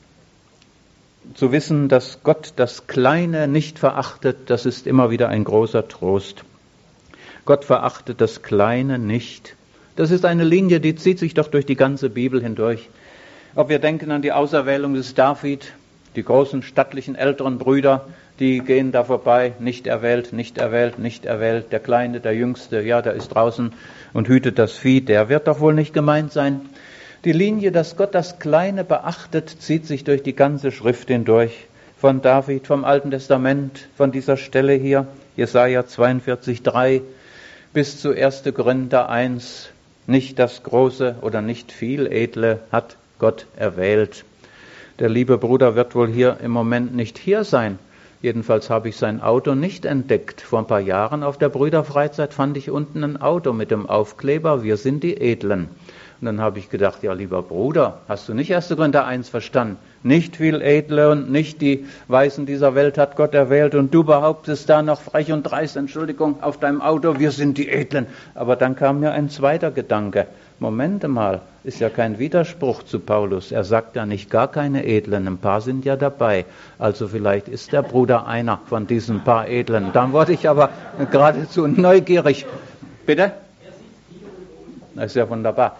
zu wissen, dass Gott das Kleine nicht verachtet, das ist immer wieder ein großer Trost. Gott verachtet das Kleine nicht. Das ist eine Linie, die zieht sich doch durch die ganze Bibel hindurch. Ob wir denken an die Auserwählung des David, die großen stattlichen älteren Brüder, die gehen da vorbei, nicht erwählt, nicht erwählt, nicht erwählt. Der Kleine, der Jüngste, ja, der ist draußen und hütet das Vieh, der wird doch wohl nicht gemeint sein. Die Linie, dass Gott das Kleine beachtet, zieht sich durch die ganze Schrift hindurch. Von David, vom Alten Testament, von dieser Stelle hier, Jesaja 42,3 bis zu 1. Korinther 1, nicht das Große oder nicht viel Edle hat Gott erwählt. Der liebe Bruder wird wohl hier im Moment nicht hier sein. Jedenfalls habe ich sein Auto nicht entdeckt. Vor ein paar Jahren auf der Brüderfreizeit fand ich unten ein Auto mit dem Aufkleber, wir sind die Edlen. Und dann habe ich gedacht, ja lieber Bruder, hast du nicht 1. Korinther 1 verstanden? Nicht viel Edle und nicht die Weisen dieser Welt hat Gott erwählt und du behauptest da noch frech und dreist, Entschuldigung, auf deinem Auto, wir sind die Edlen. Aber dann kam mir ein zweiter Gedanke. Moment mal, ist ja kein Widerspruch zu Paulus. Er sagt ja nicht gar keine Edlen, ein paar sind ja dabei. Also vielleicht ist der Bruder einer von diesen paar Edlen. Dann wurde ich aber geradezu neugierig. Bitte? Das ist ja wunderbar.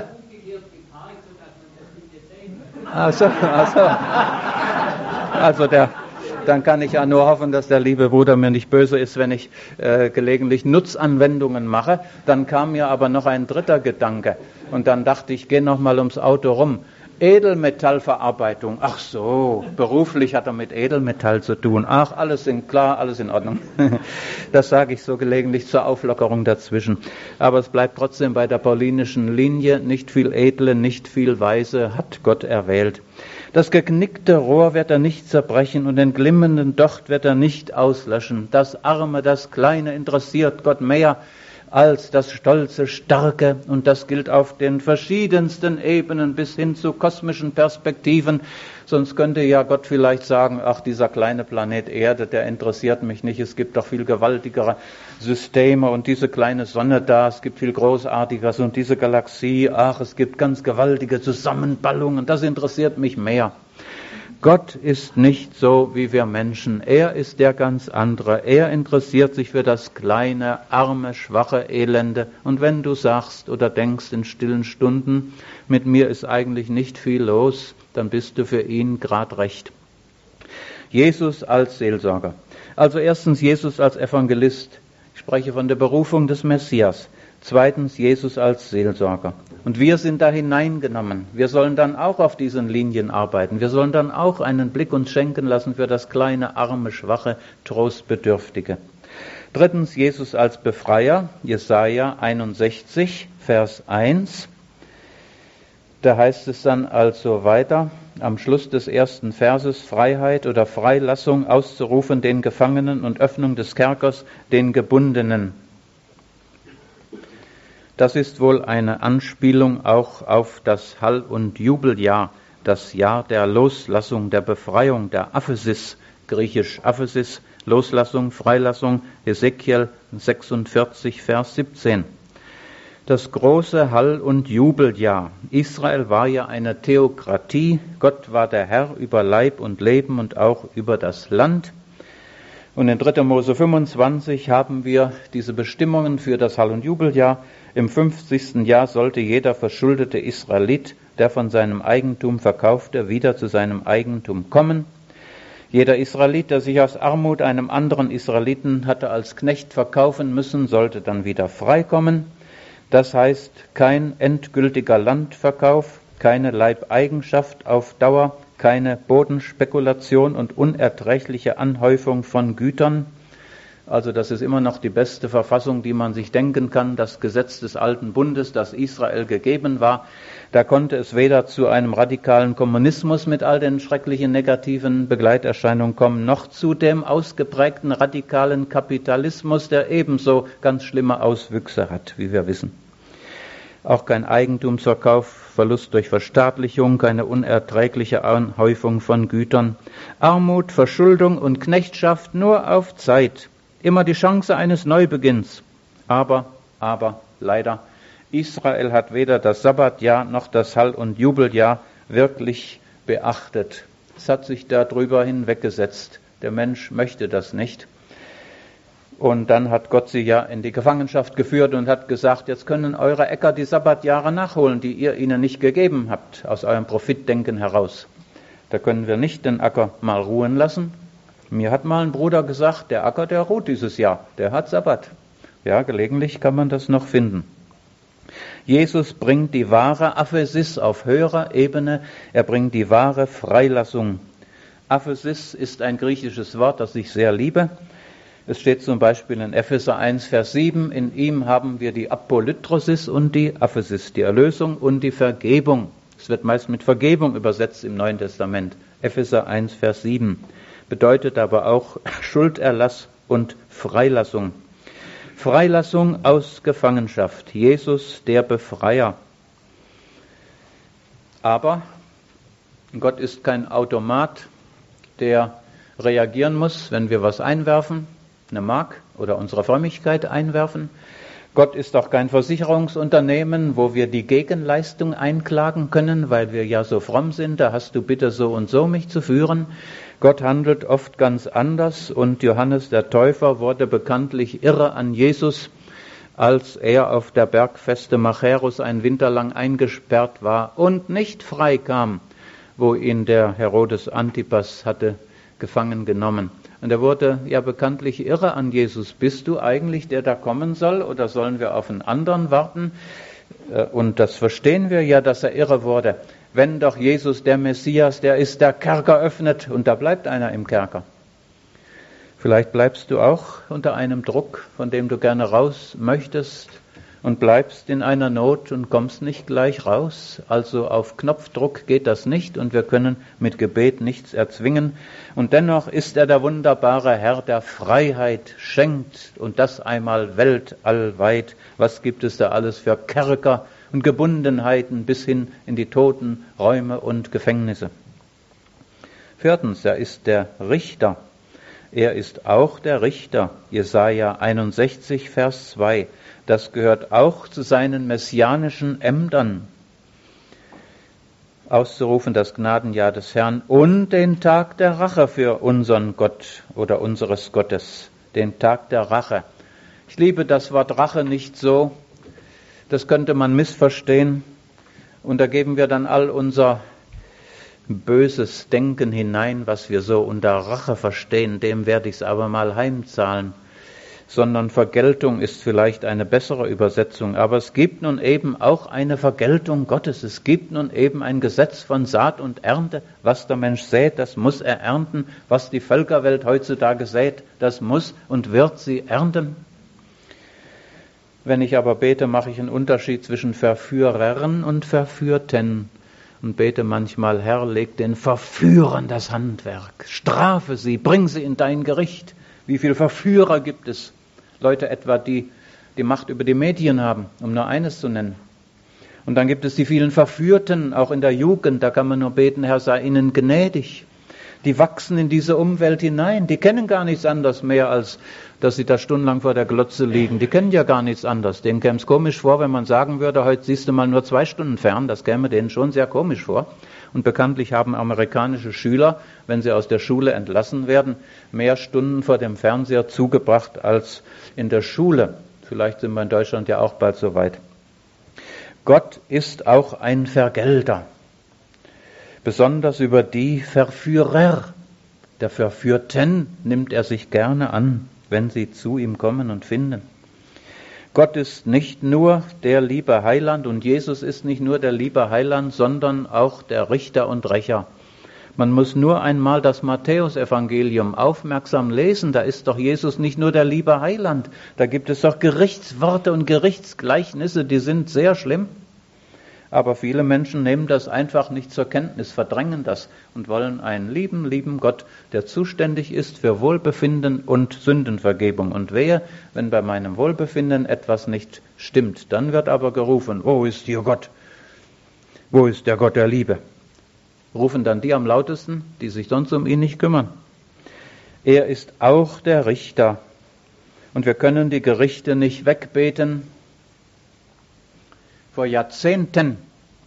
Dann kann ich ja nur hoffen, dass der liebe Bruder mir nicht böse ist, wenn ich gelegentlich Nutzanwendungen mache. Dann kam mir aber noch ein dritter Gedanke. Und dann dachte ich, gehe noch mal ums Auto rum. Edelmetallverarbeitung. Ach so, beruflich hat er mit Edelmetall zu tun. Ach, alles klar, alles in Ordnung. Das sage ich so gelegentlich zur Auflockerung dazwischen. Aber es bleibt trotzdem bei der paulinischen Linie. Nicht viel Edle, nicht viel Weise hat Gott erwählt. Das geknickte Rohr wird er nicht zerbrechen und den glimmenden Docht wird er nicht auslöschen. Das Arme, das Kleine interessiert Gott mehr als das stolze, starke, und das gilt auf den verschiedensten Ebenen bis hin zu kosmischen Perspektiven. Sonst könnte ja Gott vielleicht sagen, ach, dieser kleine Planet Erde, der interessiert mich nicht, es gibt doch viel gewaltigere Systeme und diese kleine Sonne da, es gibt viel Großartiges und diese Galaxie, ach, es gibt ganz gewaltige Zusammenballungen, das interessiert mich mehr. Gott ist nicht so wie wir Menschen. Er ist der ganz andere. Er interessiert sich für das kleine, arme, schwache, elende. Und wenn du sagst oder denkst in stillen Stunden, mit mir ist eigentlich nicht viel los, dann bist du für ihn grad recht. Jesus als Seelsorger. Also erstens Jesus als Evangelist. Ich spreche von der Berufung des Messias. Zweitens Jesus als Seelsorger. Und wir sind da hineingenommen. Wir sollen dann auch auf diesen Linien arbeiten. Wir sollen dann auch einen Blick uns schenken lassen für das kleine, arme, schwache, Trostbedürftige. Drittens Jesus als Befreier. Jesaja 61, Vers 1. Da heißt es dann also weiter, am Schluss des ersten Verses, Freiheit oder Freilassung auszurufen den Gefangenen und Öffnung des Kerkers den Gebundenen. Das ist wohl eine Anspielung auch auf das Hall- und Jubeljahr, das Jahr der Loslassung, der Befreiung, der Aphesis, griechisch Aphesis, Loslassung, Freilassung, Hesekiel 46, Vers 17. Das große Hall- und Jubeljahr. Israel war ja eine Theokratie. Gott war der Herr über Leib und Leben und auch über das Land. Und in 3. Mose 25 haben wir diese Bestimmungen für das Hall- und Jubeljahr. Im 50. Jahr sollte jeder verschuldete Israelit, der von seinem Eigentum verkaufte, wieder zu seinem Eigentum kommen. Jeder Israelit, der sich aus Armut einem anderen Israeliten hatte als Knecht verkaufen müssen, sollte dann wieder freikommen. Das heißt, kein endgültiger Landverkauf, keine Leibeigenschaft auf Dauer, keine Bodenspekulation und unerträgliche Anhäufung von Gütern. Also das ist immer noch die beste Verfassung, die man sich denken kann, das Gesetz des alten Bundes, das Israel gegeben war. Da konnte es weder zu einem radikalen Kommunismus mit all den schrecklichen negativen Begleiterscheinungen kommen, noch zu dem ausgeprägten radikalen Kapitalismus, der ebenso ganz schlimme Auswüchse hat, wie wir wissen. Auch kein Eigentumsverkauf, Verlust durch Verstaatlichung, keine unerträgliche Anhäufung von Gütern. Armut, Verschuldung und Knechtschaft nur auf Zeit. Immer die Chance eines Neubeginns. Aber, leider, Israel hat weder das Sabbatjahr noch das Hall- und Jubeljahr wirklich beachtet. Es hat sich darüber hinweggesetzt. Der Mensch möchte das nicht. Und dann hat Gott sie ja in die Gefangenschaft geführt und hat gesagt, jetzt können eure Äcker die Sabbatjahre nachholen, die ihr ihnen nicht gegeben habt, aus eurem Profitdenken heraus. Da können wir nicht den Acker mal ruhen lassen. Mir hat mal ein Bruder gesagt, der Acker, der ruht dieses Jahr, der hat Sabbat. Ja, gelegentlich kann man das noch finden. Jesus bringt die wahre Aphesis auf höherer Ebene, er bringt die wahre Freilassung. Aphesis ist ein griechisches Wort, das ich sehr liebe. Es steht zum Beispiel in Epheser 1, Vers 7, in ihm haben wir die Apolytrosis und die Aphesis, die Erlösung und die Vergebung. Es wird meist mit Vergebung übersetzt im Neuen Testament. Epheser 1, Vers 7 bedeutet aber auch Schulderlass und Freilassung. Freilassung aus Gefangenschaft. Jesus, der Befreier. Aber Gott ist kein Automat, der reagieren muss, wenn wir was einwerfen, eine Mark oder unsere Frömmigkeit einwerfen. Gott ist auch kein Versicherungsunternehmen, wo wir die Gegenleistung einklagen können, weil wir ja so fromm sind, da hast du bitte so und so mich zu führen. Gott handelt oft ganz anders und Johannes der Täufer wurde bekanntlich irre an Jesus, als er auf der Bergfeste Machaerus einen Winter lang eingesperrt war und nicht frei kam, wo ihn der Herodes Antipas hatte gefangen genommen. Und er wurde ja bekanntlich irre an Jesus. Bist du eigentlich der da kommen soll oder sollen wir auf einen anderen warten? Und das verstehen wir ja, dass er irre wurde. Wenn doch Jesus der Messias, der ist, der Kerker öffnet und da bleibt einer im Kerker. Vielleicht bleibst du auch unter einem Druck, von dem du gerne raus möchtest und bleibst in einer Not und kommst nicht gleich raus. Also auf Knopfdruck geht das nicht und wir können mit Gebet nichts erzwingen. Und dennoch ist er der wunderbare Herr, der Freiheit schenkt und das einmal weltallweit. Was gibt es da alles für Kerker und Gebundenheiten bis hin in die Totenräume und Gefängnisse. Viertens, er ist der Richter. Er ist auch der Richter. Jesaja 61, Vers 2. Das gehört auch zu seinen messianischen Ämtern. Auszurufen das Gnadenjahr des Herrn und den Tag der Rache für unseren Gott oder unseres Gottes. Den Tag der Rache. Ich liebe das Wort Rache nicht so. Das könnte man missverstehen. Und da geben wir dann all unser böses Denken hinein, was wir so unter Rache verstehen. Dem werde ich es aber mal heimzahlen. Sondern Vergeltung ist vielleicht eine bessere Übersetzung. Aber es gibt nun eben auch eine Vergeltung Gottes. Es gibt nun eben ein Gesetz von Saat und Ernte. Was der Mensch sät, das muss er ernten. Was die Völkerwelt heutzutage sät, das muss und wird sie ernten. Wenn ich aber bete, mache ich einen Unterschied zwischen Verführern und Verführten. Und bete manchmal, Herr, leg den Verführern das Handwerk, strafe sie, bring sie in dein Gericht. Wie viele Verführer gibt es? Leute etwa, die die Macht über die Medien haben, um nur eines zu nennen. Und dann gibt es die vielen Verführten, auch in der Jugend, da kann man nur beten, Herr, sei ihnen gnädig. Die wachsen in diese Umwelt hinein, die kennen gar nichts anderes mehr, als dass sie da stundenlang vor der Glotze liegen. Die kennen ja gar nichts anderes. Denen käme es komisch vor, wenn man sagen würde, heute siehst du mal nur 2 Stunden fern, das käme denen schon sehr komisch vor. Und bekanntlich haben amerikanische Schüler, wenn sie aus der Schule entlassen werden, mehr Stunden vor dem Fernseher zugebracht als in der Schule. Vielleicht sind wir in Deutschland ja auch bald so weit. Gott ist auch ein Vergelter, besonders über die Verführer. Der Verführten nimmt er sich gerne an, wenn sie zu ihm kommen und finden. Gott ist nicht nur der liebe Heiland und Jesus ist nicht nur der liebe Heiland, sondern auch der Richter und Rächer. Man muss nur einmal das Matthäusevangelium aufmerksam lesen, da ist doch Jesus nicht nur der liebe Heiland, da gibt es doch Gerichtsworte und Gerichtsgleichnisse, die sind sehr schlimm. Aber viele Menschen nehmen das einfach nicht zur Kenntnis, verdrängen das und wollen einen lieben Gott, der zuständig ist für Wohlbefinden und Sündenvergebung. Und wehe, wenn bei meinem Wohlbefinden etwas nicht stimmt, dann wird aber gerufen, wo ist hier Gott? Wo ist der Gott der Liebe? Rufen dann die am lautesten, die sich sonst um ihn nicht kümmern. Er ist auch der Richter. Und wir können die Gerichte nicht wegbeten. Vor Jahrzehnten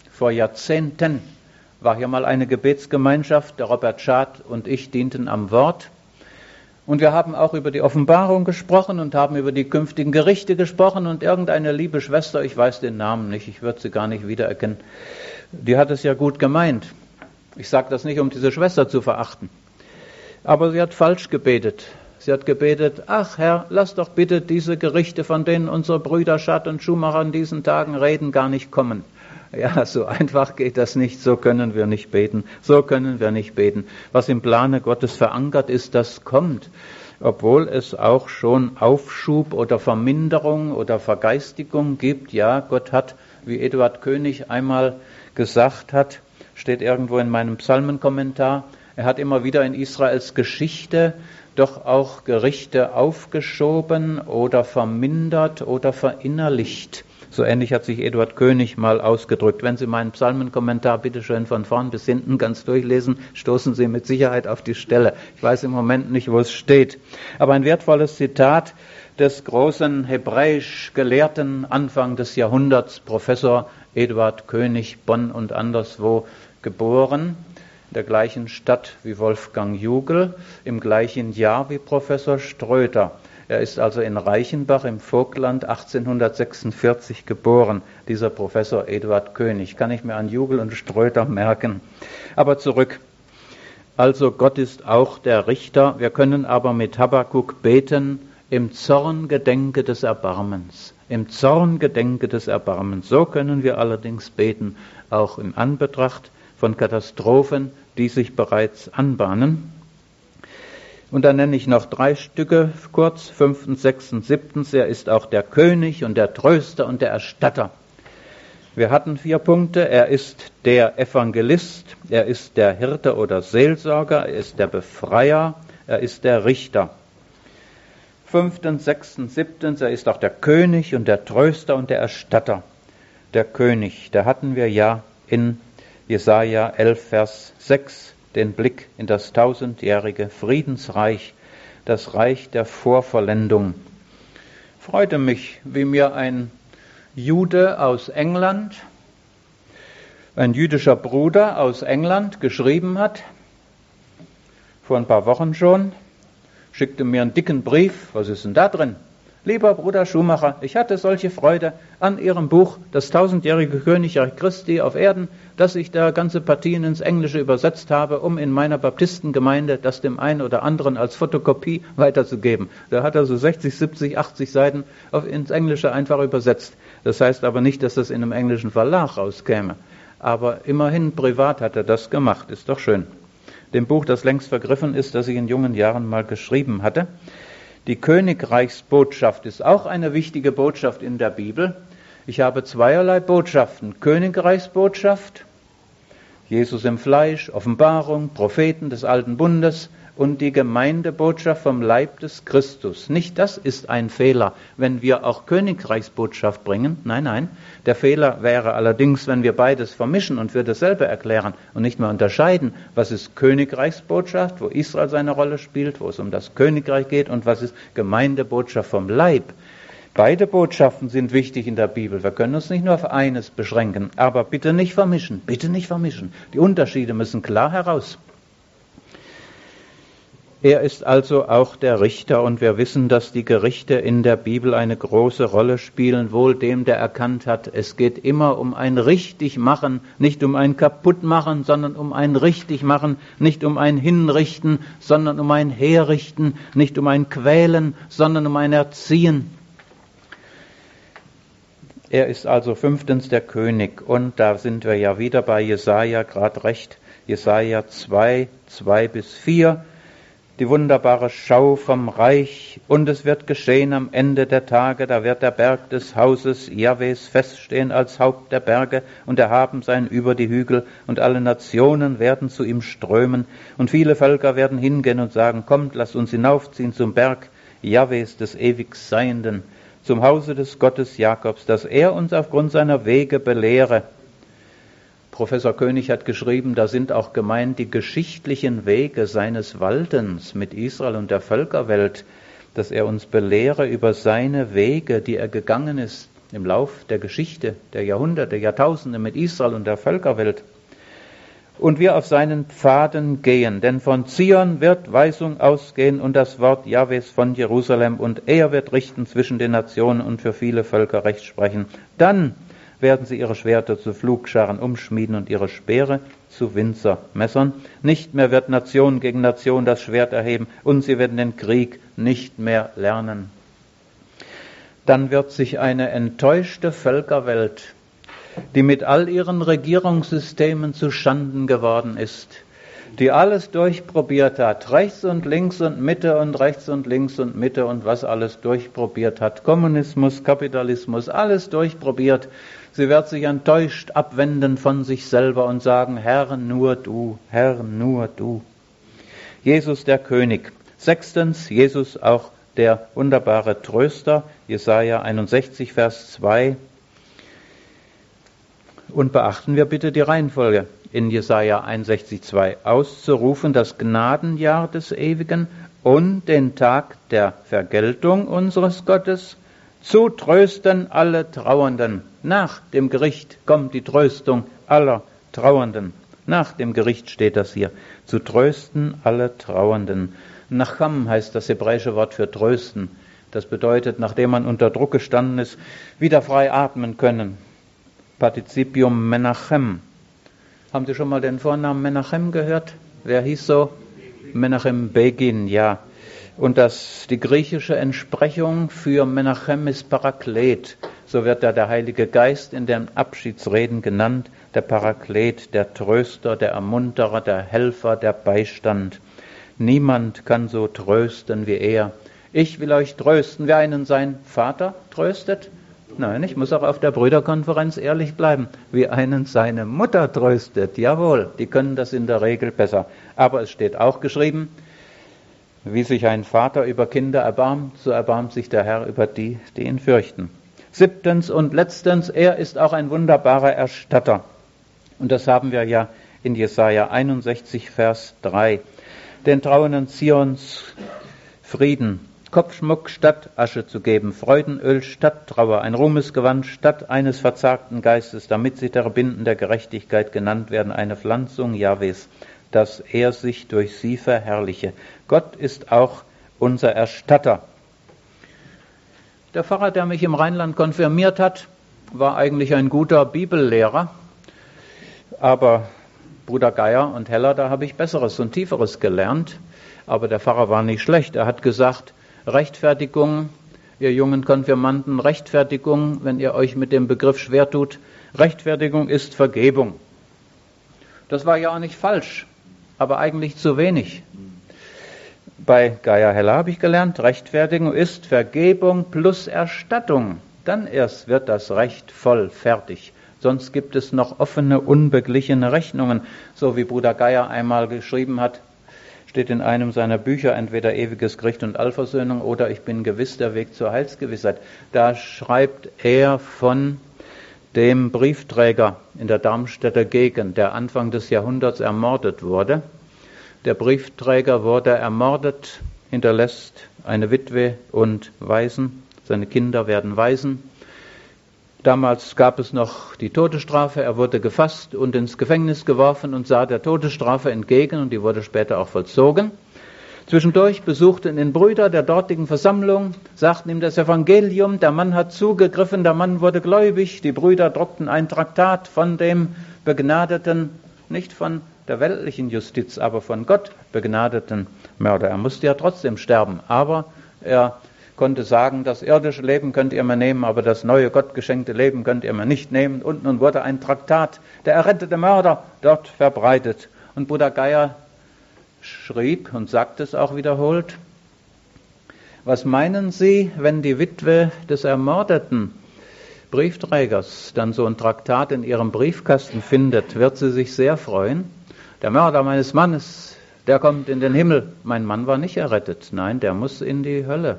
war hier mal eine Gebetsgemeinschaft, der Robert Schad und ich dienten am Wort. Und wir haben auch über die Offenbarung gesprochen und haben über die künftigen Gerichte gesprochen. Und irgendeine liebe Schwester, ich weiß den Namen nicht, ich würde sie gar nicht wiedererkennen, die hat es ja gut gemeint. Ich sage das nicht, um diese Schwester zu verachten. Aber sie hat falsch gebetet. Sie hat gebetet, ach Herr, lass doch bitte diese Gerichte, von denen unsere Brüder Schad und Schumacher in diesen Tagen reden, gar nicht kommen. Ja, so einfach geht das nicht, so können wir nicht beten, so können wir nicht beten. Was im Plane Gottes verankert ist, das kommt. Obwohl es auch schon Aufschub oder Verminderung oder Vergeistigung gibt. Ja, Gott hat, wie Eduard König einmal gesagt hat, steht irgendwo in meinem Psalmenkommentar, er hat immer wieder in Israels Geschichte doch auch Gerichte aufgeschoben oder vermindert oder verinnerlicht. So ähnlich hat sich Eduard König mal ausgedrückt. Wenn Sie meinen Psalmenkommentar bitte schön von vorn bis hinten ganz durchlesen, stoßen Sie mit Sicherheit auf die Stelle. Ich weiß im Moment nicht, wo es steht. Aber ein wertvolles Zitat des großen hebräisch Gelehrten Anfang des Jahrhunderts, Professor Eduard König, Bonn und anderswo geboren, in der gleichen Stadt wie Wolfgang Jugel, im gleichen Jahr wie Professor Ströter. Er ist also in Reichenbach im Vogtland 1846 geboren, dieser Professor Eduard König. Kann ich mir an Jugel und Ströter merken. Aber zurück. Also Gott ist auch der Richter. Wir können aber mit Habakuk beten, im Zorn gedenke des Erbarmens. Im Zorn gedenke des Erbarmens. So können wir allerdings beten, auch im Anbetracht von Katastrophen, die sich bereits anbahnen. Und dann nenne ich noch 3 Stücke kurz, 5., 6., 7. Er ist auch der König und der Tröster und der Erstatter. Wir hatten 4 Punkte. Er ist der Evangelist, er ist der Hirte oder Seelsorger, er ist der Befreier, er ist der Richter. 5., 6., 7. Er ist auch der König und der Tröster und der Erstatter. Der König, da hatten wir ja in Jesaja 11, Vers 6 den Blick in das 1000-jährige Friedensreich, das Reich der Vorvollendung. Freute mich, wie mir ein Jude aus England, ein jüdischer Bruder aus England geschrieben hat, vor ein paar Wochen schon, schickte mir einen dicken Brief. Was ist denn da drin? Lieber Bruder Schumacher, ich hatte solche Freude an Ihrem Buch, das 1000-jährige Königreich Christi auf Erden, dass ich da ganze Partien ins Englische übersetzt habe, um in meiner Baptistengemeinde das dem einen oder anderen als Fotokopie weiterzugeben. Da hat er so 60, 70, 80 Seiten ins Englische einfach übersetzt. Das heißt aber nicht, dass das in einem englischen Verlag rauskäme. Aber immerhin privat hat er das gemacht, ist doch schön. Dem Buch, das längst vergriffen ist, das ich in jungen Jahren mal geschrieben hatte. Die Königreichsbotschaft ist auch eine wichtige Botschaft in der Bibel. Ich habe zweierlei Botschaften. Königreichsbotschaft, Jesus im Fleisch, Offenbarung, Propheten des Alten Bundes und die Gemeindebotschaft vom Leib des Christus. Nicht das ist ein Fehler, wenn wir auch Königreichsbotschaft bringen. Nein, nein. Der Fehler wäre allerdings, wenn wir beides vermischen und für dasselbe erklären und nicht mehr unterscheiden, was ist Königreichsbotschaft, wo Israel seine Rolle spielt, wo es um das Königreich geht, und was ist Gemeindebotschaft vom Leib. Beide Botschaften sind wichtig in der Bibel. Wir können uns nicht nur auf eines beschränken, aber bitte nicht vermischen, bitte nicht vermischen. Die Unterschiede müssen klar heraus. Er ist also auch der Richter, und wir wissen, dass die Gerichte in der Bibel eine große Rolle spielen, wohl dem, der erkannt hat, es geht immer um ein Richtigmachen, nicht um ein Kaputtmachen, sondern um ein Richtigmachen, nicht um ein Hinrichten, sondern um ein Herrichten, nicht um ein Quälen, sondern um ein Erziehen. Er ist also fünftens der König, und da sind wir ja wieder bei Jesaja, gerade recht, Jesaja 2, 2-4, die wunderbare Schau vom Reich. Und es wird geschehen am Ende der Tage, da wird der Berg des Hauses Jahwes feststehen als Haupt der Berge und erhaben sein über die Hügel, und alle Nationen werden zu ihm strömen, und viele Völker werden hingehen und sagen, kommt, lasst uns hinaufziehen zum Berg Jahwes des ewig Seienden, zum Hause des Gottes Jakobs, dass er uns aufgrund seiner Wege belehre. Professor König hat geschrieben, da sind auch gemeint die geschichtlichen Wege seines Waltens mit Israel und der Völkerwelt, dass er uns belehre über seine Wege, die er gegangen ist im Lauf der Geschichte, der Jahrhunderte, Jahrtausende mit Israel und der Völkerwelt. Und wir auf seinen Pfaden gehen, denn von Zion wird Weisung ausgehen und das Wort Jahwes von Jerusalem, und er wird richten zwischen den Nationen und für viele Völker Recht sprechen. Dann werden sie ihre Schwerter zu Pflugscharen umschmieden und ihre Speere zu Winzermessern. Nicht mehr wird Nation gegen Nation das Schwert erheben, und sie werden den Krieg nicht mehr lernen. Dann wird sich eine enttäuschte Völkerwelt, die mit all ihren Regierungssystemen zu Schanden geworden ist, die alles durchprobiert hat, rechts und links und Mitte und rechts und links und Mitte und was alles durchprobiert hat, Kommunismus, Kapitalismus, alles durchprobiert. Sie wird sich enttäuscht abwenden von sich selber und sagen, Herr, nur du, Herr, nur du. Jesus der König. Sechstens, Jesus auch der wunderbare Tröster, Jesaja 61, Vers 2. Und beachten wir bitte die Reihenfolge in Jesaja 61,2 auszurufen, das Gnadenjahr des Ewigen und den Tag der Vergeltung unseres Gottes, zu trösten alle Trauernden. Nach dem Gericht kommt die Tröstung aller Trauernden. Nach dem Gericht steht das hier. Zu trösten alle Trauernden. Nacham heißt das hebräische Wort für trösten. Das bedeutet, nachdem man unter Druck gestanden ist, wieder frei atmen können. Partizipium Menachem. Haben Sie schon mal den Vornamen Menachem gehört? Wer hieß so? Menachem Begin, ja. Und die griechische Entsprechung für Menachem ist Paraklet. So wird da der Heilige Geist in den Abschiedsreden genannt. Der Paraklet, der Tröster, der Ermunterer, der Helfer, der Beistand. Niemand kann so trösten wie er. Ich will euch trösten. Wer einen sein Vater tröstet? Nein, ich muss auch auf der Brüderkonferenz ehrlich bleiben. Wie einen seine Mutter tröstet. Jawohl, die können das in der Regel besser. Aber es steht auch geschrieben, wie sich ein Vater über Kinder erbarmt, so erbarmt sich der Herr über die, die ihn fürchten. Siebtens und letztens, er ist auch ein wunderbarer Erstatter. Und das haben wir ja in Jesaja 61, Vers 3. Den Trauernden Zions Frieden, Kopfschmuck statt Asche zu geben, Freudenöl statt Trauer, ein Ruhmesgewand statt eines verzagten Geistes, damit sie der Binden der Gerechtigkeit genannt werden, eine Pflanzung Jahwes, dass er sich durch sie verherrliche. Gott ist auch unser Erstatter. Der Pfarrer, der mich im Rheinland konfirmiert hat, war eigentlich ein guter Bibellehrer, aber Bruder Geier und Heller, da habe ich Besseres und Tieferes gelernt. Aber der Pfarrer war nicht schlecht. Er hat gesagt, Rechtfertigung, ihr jungen Konfirmanden, Rechtfertigung, wenn ihr euch mit dem Begriff schwer tut, Rechtfertigung ist Vergebung. Das war ja auch nicht falsch, aber eigentlich zu wenig. Bei Geyer Heller habe ich gelernt, Rechtfertigung ist Vergebung plus Erstattung. Dann erst wird das Recht voll fertig. Sonst gibt es noch offene, unbeglichene Rechnungen. So wie Bruder Geyer einmal geschrieben hat, steht in einem seiner Bücher, entweder Ewiges Gericht und Allversöhnung oder Ich bin gewiss, der Weg zur Heilsgewissheit. Da schreibt er von dem Briefträger in der Darmstädter Gegend, der Anfang des Jahrhunderts ermordet wurde. Der Briefträger wurde ermordet, hinterlässt eine Witwe und Waisen. Seine Kinder werden Waisen. Damals gab es noch die Todesstrafe. Er wurde gefasst und ins Gefängnis geworfen und sah der Todesstrafe entgegen, und die wurde später auch vollzogen. Zwischendurch besuchten ihn Brüder der dortigen Versammlung, sagten ihm das Evangelium, der Mann hat zugegriffen, der Mann wurde gläubig. Die Brüder druckten ein Traktat von dem begnadeten, nicht von der weltlichen Justiz, aber von Gott begnadeten Mörder. Er musste ja trotzdem sterben, aber er konnte sagen, das irdische Leben könnt ihr mir nehmen, aber das neue gottgeschenkte Leben könnt ihr mir nicht nehmen. Und nun wurde ein Traktat, der errettete Mörder, dort verbreitet. Und Bruder Geyer schrieb und sagt es auch wiederholt: Was meinen Sie, wenn die Witwe des ermordeten Briefträgers dann so ein Traktat in ihrem Briefkasten findet? Wird sie sich sehr freuen? Der Mörder meines Mannes, der kommt in den Himmel. Mein Mann war nicht errettet. Nein, der muss in die Hölle.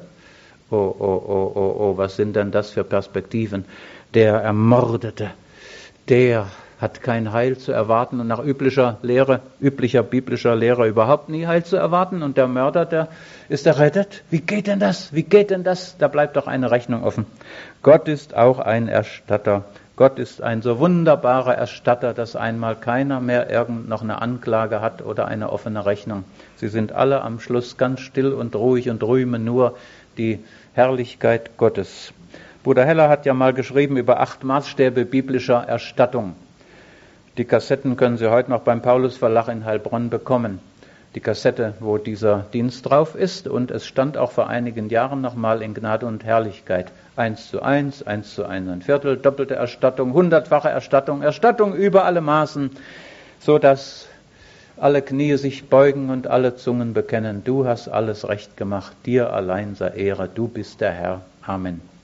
Oh, was sind denn das für Perspektiven? Der Ermordete, der hat kein Heil zu erwarten und nach üblicher biblischer Lehre überhaupt nie Heil zu erwarten. Und der Mörder, der ist errettet. Wie geht denn das? Wie geht denn das? Da bleibt doch eine Rechnung offen. Gott ist auch ein Erstatter. Gott ist ein so wunderbarer Erstatter, dass einmal keiner mehr noch eine Anklage hat oder eine offene Rechnung. Sie sind alle am Schluss ganz still und ruhig und rühmen nur die Herrlichkeit Gottes. Bruder Heller hat ja mal geschrieben über 8 Maßstäbe biblischer Erstattung. Die Kassetten können Sie heute noch beim Paulus Verlag in Heilbronn bekommen. Die Kassette, wo dieser Dienst drauf ist, und es stand auch vor einigen Jahren nochmal in Gnade und Herrlichkeit. 1:1, 1:1,25, doppelte Erstattung, 100-fache Erstattung, Erstattung über alle Maßen, so dass alle Knie sich beugen und alle Zungen bekennen, du hast alles recht gemacht, dir allein sei Ehre, du bist der Herr. Amen.